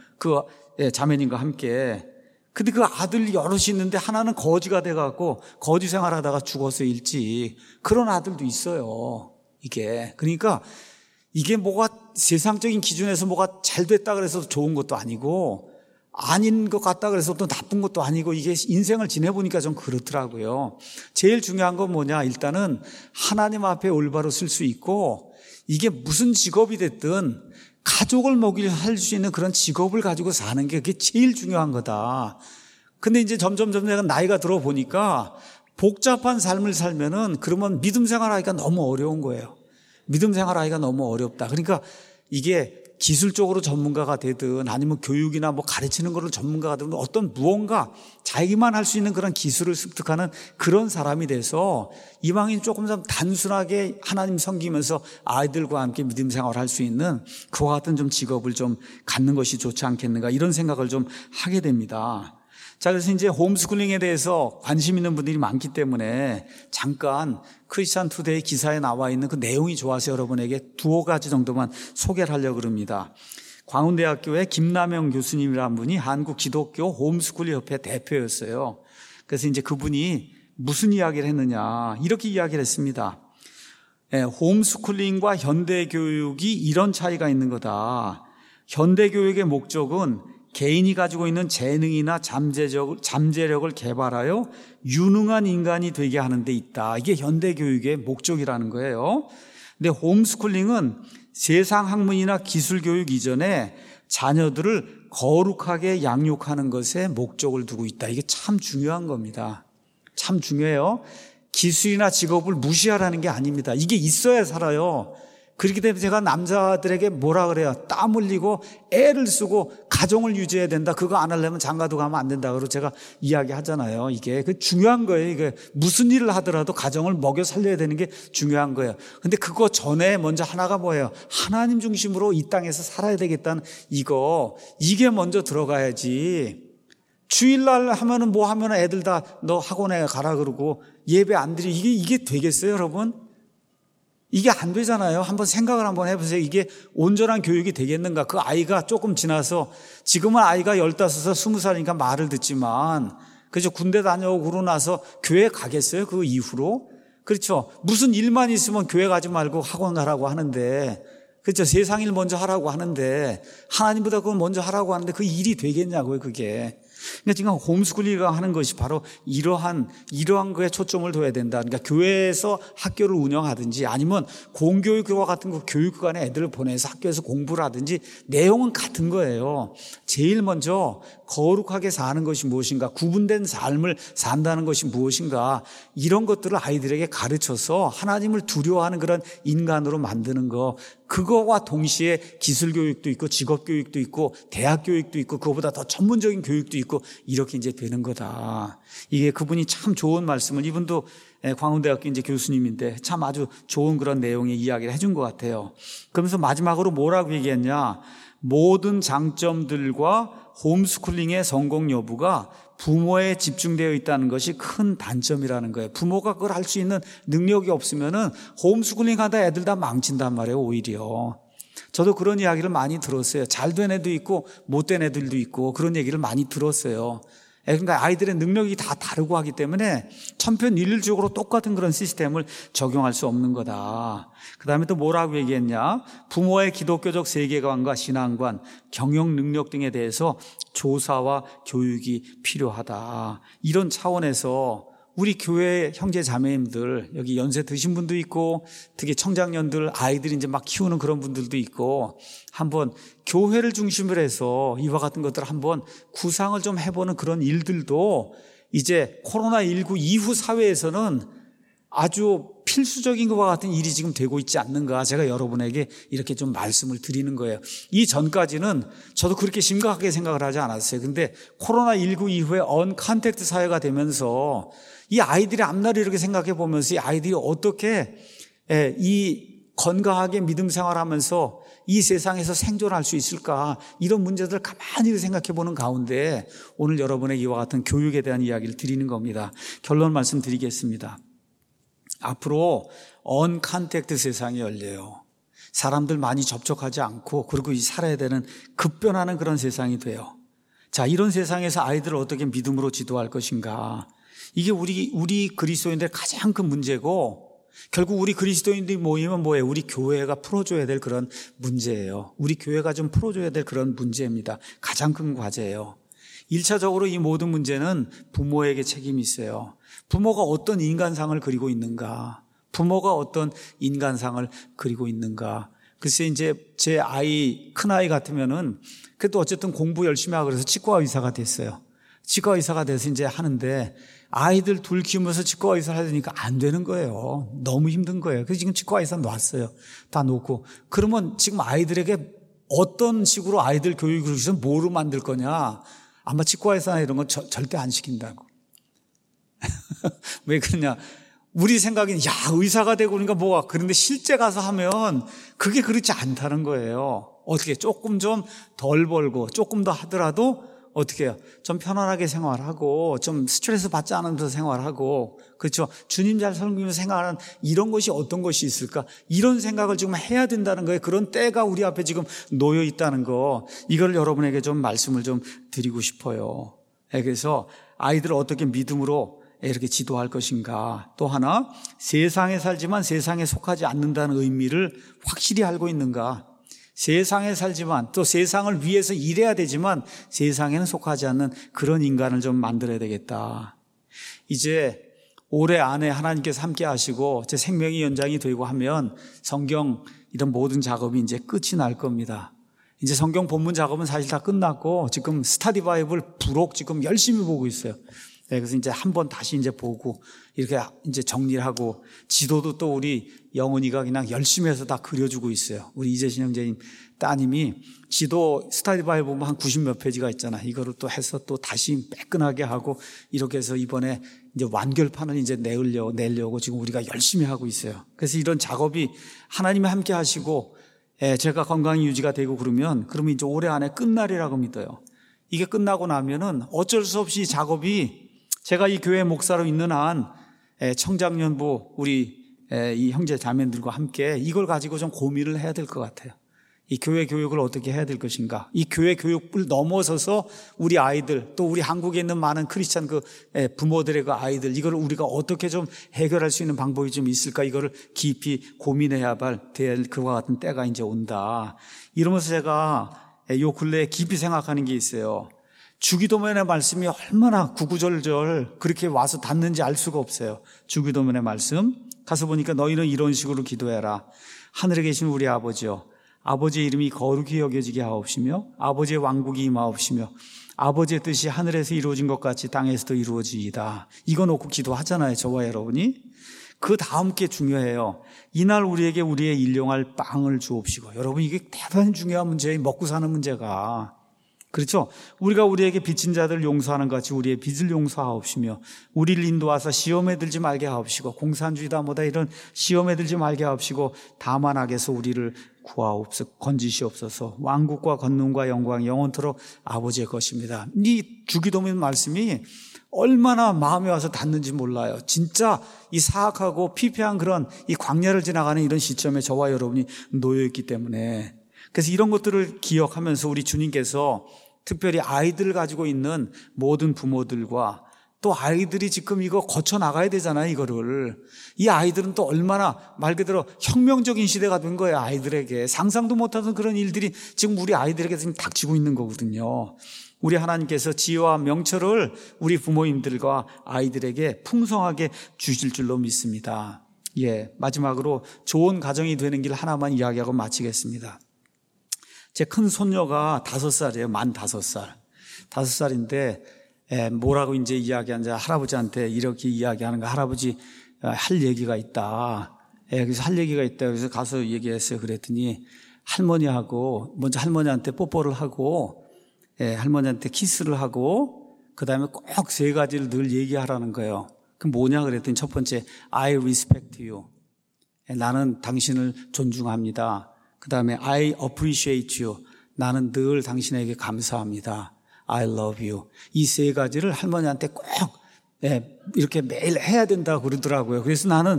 Speaker 1: 자매님과 함께. 근데 그 아들 여럿이 있는데 하나는 거지가 돼갖고 거지 생활하다가 죽었어요, 일찍. 그런 아들도 있어요. 그러니까 이게 뭐가 세상적인 기준에서 뭐가 잘 됐다 그래서 좋은 것도 아니고 아닌 것 같다 그래서 또 나쁜 것도 아니고 이게 인생을 지내보니까 좀 그렇더라고요. 제일 중요한 건 뭐냐? 일단은 하나님 앞에 올바로 쓸 수 있고 이게 무슨 직업이 됐든 가족을 할 수 있는 그런 직업을 가지고 사는 게 그게 제일 중요한 거다. 근데 이제 점점 내가 나이가 들어보니까 복잡한 삶을 살면은 그러면 믿음 생활하기가 너무 어려운 거예요. 믿음 생활하기가 너무 어렵다. 그러니까 이게 기술적으로 전문가가 되든 아니면 교육이나 뭐 가르치는 거를 전문가가 되든 어떤 무언가 자기만 할 수 있는 그런 기술을 습득하는 그런 사람이 돼서 이방인 조금 좀 단순하게 하나님 섬기면서 아이들과 함께 믿음 생활을 할 수 있는 그와 같은 좀 직업을 좀 갖는 것이 좋지 않겠는가 이런 생각을 좀 하게 됩니다. 자, 그래서 이제 홈스쿨링에 대해서 관심 있는 분들이 많기 때문에 잠깐 크리스찬 투데이 기사에 나와 있는 그 내용이 좋아서 여러분에게 두어 가지 정도만 소개를 하려고 합니다. 광운대학교의 김남영 교수님이라는 분이 한국 기독교 홈스쿨링 협회 대표였어요. 그래서 이제 그분이 무슨 이야기를 했느냐 이렇게 이야기를 했습니다. 홈스쿨링과 현대교육이 이런 차이가 있는 거다. 현대교육의 목적은 개인이 가지고 있는 재능이나 잠재력을 개발하여 유능한 인간이 되게 하는 데 있다. 이게 현대교육의 목적이라는 거예요. 근데 홈스쿨링은 세상 학문이나 기술교육 이전에 자녀들을 거룩하게 양육하는 것에 목적을 두고 있다. 이게 참 중요한 겁니다. 참 중요해요. 기술이나 직업을 무시하라는 게 아닙니다. 이게 있어야 살아요. 그렇기 때문에 제가 남자들에게 뭐라 그래요? 땀 흘리고 애를 쓰고 가정을 유지해야 된다. 그거 안 하려면 장가도 가면 안 된다. 그리고 제가 이야기하잖아요. 이게 중요한 거예요. 이게 무슨 일을 하더라도 가정을 먹여 살려야 되는 게 중요한 거예요. 근데 그거 전에 먼저 하나가 뭐예요? 하나님 중심으로 이 땅에서 살아야 되겠다는 이게 먼저 들어가야지. 주일날 하면은 뭐 하면은 애들 다 너 학원에 가라 그러고 예배 안 드리 이게 되겠어요, 여러분? 이게 안 되잖아요. 한번 생각을 한번 해보세요. 이게 온전한 교육이 되겠는가? 그 아이가 조금 지나서 지금은 아이가 15살, 20살이니까 말을 듣지만 그렇죠. 군대 다녀오고 그러고 나서 교회 가겠어요? 그 이후로? 그렇죠. 무슨 일만 있으면 교회 가지 말고 학원 가라고 하는데 그렇죠. 세상 일 먼저 하라고 하는데 하나님보다 그걸 먼저 하라고 하는데 그 일이 되겠냐고요, 그게. 그러니까 지금 홈스쿨링을 하는 것이 바로 이러한 거에 초점을 둬야 된다. 그러니까 교회에서 학교를 운영하든지 아니면 공교육과 같은 그 교육관에 애들을 보내서 학교에서 공부를 하든지 내용은 같은 거예요. 제일 먼저 거룩하게 사는 것이 무엇인가, 구분된 삶을 산다는 것이 무엇인가, 이런 것들을 아이들에게 가르쳐서 하나님을 두려워하는 그런 인간으로 만드는 거, 그거와 동시에 기술 교육도 있고 직업 교육도 있고 대학 교육도 있고 그거보다 더 전문적인 교육도 있고 이렇게 이제 되는 거다. 이게 그분이 참 좋은 말씀을, 이분도 광운대학교 이제 교수님인데 참 아주 좋은 그런 내용의 이야기를 해준 것 같아요. 그러면서 마지막으로 뭐라고 얘기했냐? 모든 장점들과 홈스쿨링의 성공 여부가 부모에 집중되어 있다는 것이 큰 단점이라는 거예요. 부모가 그걸 할 수 있는 능력이 없으면은 홈스쿨링 하다 애들 다 망친단 말이에요, 오히려. 저도 그런 이야기를 많이 들었어요. 잘된 애도 있고 못된 애들도 있고 그런 얘기를 많이 들었어요. 그러니까 아이들의 능력이 다 다르고 하기 때문에 천편일률적으로 똑같은 그런 시스템을 적용할 수 없는 거다. 그 다음에 또 뭐라고 얘기했냐? 부모의 기독교적 세계관과 신앙관, 경영 능력 등에 대해서 조사와 교육이 필요하다. 이런 차원에서 우리 교회 형제 자매님들, 여기 연세 드신 분도 있고 특히 청장년들, 아이들이 이제 막 키우는 그런 분들도 있고 한번 교회를 중심으로 해서 이와 같은 것들을 한번 구상을 좀 해보는 그런 일들도 이제 코로나19 이후 사회에서는 아주 필수적인 것과 같은 일이 지금 되고 있지 않는가, 제가 여러분에게 이렇게 좀 말씀을 드리는 거예요. 이 전까지는 저도 그렇게 심각하게 생각을 하지 않았어요. 근데 코로나19 이후에 언컨택트 사회가 되면서 이 아이들의 앞날을 이렇게 생각해 보면서 이 아이들이 어떻게 이 건강하게 믿음 생활하면서 이 세상에서 생존할 수 있을까, 이런 문제들을 가만히 생각해 보는 가운데 오늘 여러분에게 이와 같은 교육에 대한 이야기를 드리는 겁니다. 결론 말씀드리겠습니다. 앞으로 언컨택트 세상이 열려요. 사람들 많이 접촉하지 않고 그리고 살아야 되는 급변하는 그런 세상이 돼요. 자, 이런 세상에서 아이들을 어떻게 믿음으로 지도할 것인가, 이게 우리 그리스도인들의 가장 큰 문제고, 결국 우리 그리스도인들이 모이면 뭐예요? 우리 교회가 풀어줘야 될 그런 문제예요. 우리 교회가 좀 풀어줘야 될 그런 문제입니다. 가장 큰 과제예요. 1차적으로 이 모든 문제는 부모에게 책임이 있어요. 부모가 어떤 인간상을 그리고 있는가, 부모가 어떤 인간상을 그리고 있는가. 글쎄 이제 제 아이, 큰아이 같으면은 그래도 어쨌든 공부 열심히 하고 그래서 치과 의사가 됐어요. 치과 의사가 돼서 이제 하는데 아이들 둘 키우면서 치과 의사를 하려니까 안 되는 거예요. 너무 힘든 거예요. 그래서 지금 치과 의사 놨어요. 다 놓고. 그러면 지금 아이들에게 어떤 식으로 아이들 교육을 해서 뭐로 만들 거냐? 아마 치과 의사나 이런 건 절대 안 시킨다고. 왜 그러냐? 우리 생각에는 야, 의사가 되고 그러니까 뭐가, 그런데 실제 가서 하면 그게 그렇지 않다는 거예요. 어떻게 조금 좀 덜 벌고 조금 더 하더라도 어떻게 해요? 좀 편안하게 생활하고 좀 스트레스 받지 않으면서 생활하고, 그렇죠? 주님 잘 섬기면서 생활하는 이런 것이 어떤 것이 있을까? 이런 생각을 지금 해야 된다는 거예요. 그런 때가 우리 앞에 지금 놓여 있다는 거, 이걸 여러분에게 좀 말씀을 좀 드리고 싶어요. 그래서 아이들을 어떻게 믿음으로 이렇게 지도할 것인가. 또 하나, 세상에 살지만 세상에 속하지 않는다는 의미를 확실히 알고 있는가. 세상에 살지만 또 세상을 위해서 일해야 되지만 세상에는 속하지 않는 그런 인간을 좀 만들어야 되겠다. 이제 올해 안에 하나님께서 함께 하시고 제 생명이 연장이 되고 하면 성경 이런 모든 작업이 이제 끝이 날 겁니다. 이제 성경 본문 작업은 사실 다 끝났고 지금 스터디 바이블 부록 지금 열심히 보고 있어요. 그래서 이제 한번 다시 이제 보고 이렇게 이제 정리를 하고, 지도도 또 우리 영은이가 그냥 열심히 해서 다 그려주고 있어요. 우리 이재신 형제님 따님이 지도 스터디 바이블 보면 한 90몇 페이지가 있잖아. 이거를 또 해서 또 다시 매끈하게 하고 이렇게 해서 이번에 이제 완결판을 이제 내려고 지금 우리가 열심히 하고 있어요. 그래서 이런 작업이 하나님이 함께 하시고 제가 건강이 유지가 되고 그러면 이제 올해 안에 끝날이라고 믿어요. 이게 끝나고 나면은 어쩔 수 없이 작업이, 제가 이 교회 목사로 있는 한 청장년부 우리 이 형제 자매들과 함께 이걸 가지고 좀 고민을 해야 될 것 같아요. 이 교회 교육을 어떻게 해야 될 것인가. 이 교회 교육을 넘어서서 우리 아이들, 또 우리 한국에 있는 많은 크리스찬 부모들의 그 아이들, 이걸 우리가 어떻게 좀 해결할 수 있는 방법이 좀 있을까, 이거를 깊이 고민해야 될 그와 같은 때가 이제 온다. 이러면서 제가 요 근래에 깊이 생각하는 게 있어요. 주기도문의 말씀이 얼마나 구구절절 그렇게 와서 닿는지 알 수가 없어요. 주기도문의 말씀 가서 보니까 너희는 이런 식으로 기도해라. 하늘에 계신 우리 아버지여, 아버지의 이름이 거룩히 여겨지게 하옵시며 아버지의 왕국이 임하옵시며 아버지의 뜻이 하늘에서 이루어진 것 같이 땅에서도 이루어지이다. 이거 놓고 기도하잖아요, 저와 여러분이. 그 다음 게 중요해요. 이날 우리에게 우리의 일용할 빵을 주옵시고. 여러분, 이게 대단히 중요한 문제예요. 먹고 사는 문제가. 그렇죠? 우리가 우리에게 빚진 자들 용서하는 것 같이 우리의 빚을 용서하옵시며 우리를 인도하사 시험에 들지 말게 하옵시고, 공산주의다 뭐다 이런 시험에 들지 말게 하옵시고, 다만 악에서 우리를 구하옵소서, 건지시옵소서. 왕국과 권능과 영광 영원토록 아버지의 것입니다. 이 주기도문 말씀이 얼마나 마음에 와서 닿는지 몰라요. 진짜 이 사악하고 피폐한 그런 이 광야를 지나가는 이런 시점에 저와 여러분이 놓여있기 때문에, 그래서 이런 것들을 기억하면서 우리 주님께서 특별히 아이들을 가지고 있는 모든 부모들과 또 아이들이 지금 이거 거쳐 나가야 되잖아요, 이거를. 이 아이들은 또 얼마나 말 그대로 혁명적인 시대가 된 거예요, 아이들에게. 상상도 못하던 그런 일들이 지금 우리 아이들에게 지금 닥치고 있는 거거든요. 우리 하나님께서 지혜와 명철을 우리 부모님들과 아이들에게 풍성하게 주실 줄로 믿습니다. 마지막으로 좋은 가정이 되는 길 하나만 이야기하고 마치겠습니다. 제 큰 손녀가 5살이에요. 만 5살. 5살인데, 뭐라고 이제 이야기하는지 할아버지한테 이렇게 이야기하는 거, 할아버지, 할 얘기가 있다. 그래서 할 얘기가 있다. 그래서 가서 얘기했어요. 그랬더니 할머니하고, 먼저 할머니한테 뽀뽀를 하고, 할머니한테 키스를 하고, 그 다음에 꼭 3가지를 늘 얘기하라는 거예요. 그럼 뭐냐 그랬더니 첫 번째, I respect you. 나는 당신을 존중합니다. 그 다음에 I appreciate you. 나는 늘 당신에게 감사합니다. I love you. 이 3가지를 할머니한테 꼭 이렇게 매일 해야 된다고 그러더라고요. 그래서 나는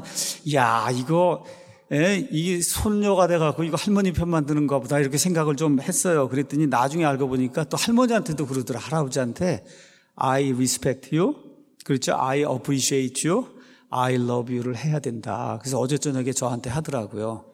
Speaker 1: 이게 손녀가 돼갖고 이거 할머니 편만 드는가 보다 이렇게 생각을 좀 했어요. 그랬더니 나중에 알고 보니까 또 할머니한테도 그러더라. 할아버지한테 I respect you. 그렇죠? I appreciate you. I love you를 해야 된다. 그래서 어제 저녁에 저한테 하더라고요.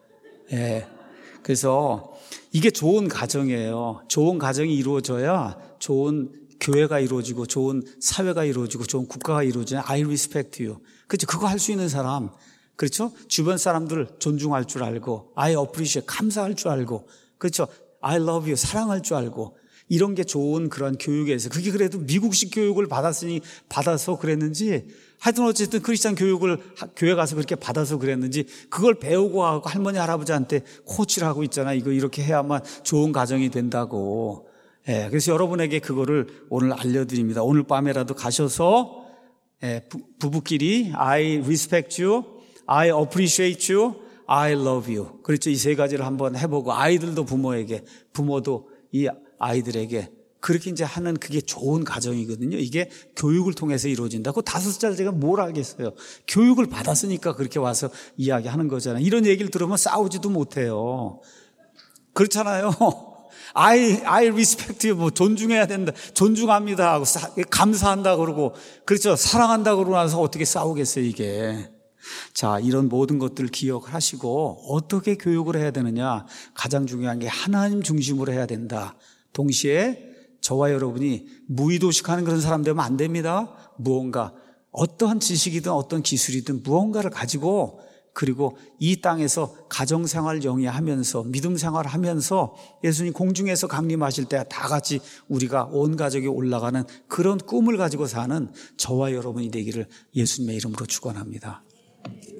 Speaker 1: 그래서 이게 좋은 가정이에요. 좋은 가정이 이루어져야 좋은 교회가 이루어지고 좋은 사회가 이루어지고 좋은 국가가 이루어지는 I respect you. 그렇죠? 그거 할 수 있는 사람. 그렇죠? 주변 사람들 존중할 줄 알고 I appreciate 감사할 줄 알고 그렇죠? I love you 사랑할 줄 알고 이런 게 좋은 그런 교육에서 그게 그래도 미국식 교육을 받아서 그랬는지 하여튼 어쨌든 크리스찬 교육을 교회 가서 그렇게 받아서 그랬는지 그걸 배우고 하고 할머니 할아버지한테 코치를 하고 있잖아. 이거 이렇게 해야만 좋은 가정이 된다고. 그래서 여러분에게 그거를 오늘 알려드립니다. 오늘 밤에라도 가셔서 부부끼리 I respect you, I appreciate you, I love you. 그렇죠. 이 3가지를 한번 해보고 아이들도 부모에게, 부모도 이 아이들에게 그렇게 이제 하는 그게 좋은 가정이거든요. 이게 교육을 통해서 이루어진다고 5살 제가 뭘 알겠어요. 교육을 받았으니까 그렇게 와서 이야기하는 거잖아요. 이런 얘기를 들으면 싸우지도 못해요. 그렇잖아요. I respect you, 뭐 존중해야 된다, 존중합니다 하고 감사한다 그러고 그렇죠. 사랑한다 그러고 나서 어떻게 싸우겠어요 이게. 자, 이런 모든 것들을 기억하시고 어떻게 교육을 해야 되느냐. 가장 중요한 게 하나님 중심으로 해야 된다. 동시에 저와 여러분이 무의도식하는 그런 사람 되면 안 됩니다. 무언가 어떠한 지식이든 어떤 기술이든 무언가를 가지고 그리고 이 땅에서 가정생활 영위하면서 믿음 생활하면서 예수님 공중에서 강림하실 때 다 같이 우리가 온 가족이 올라가는 그런 꿈을 가지고 사는 저와 여러분이 되기를 예수님의 이름으로 축원합니다.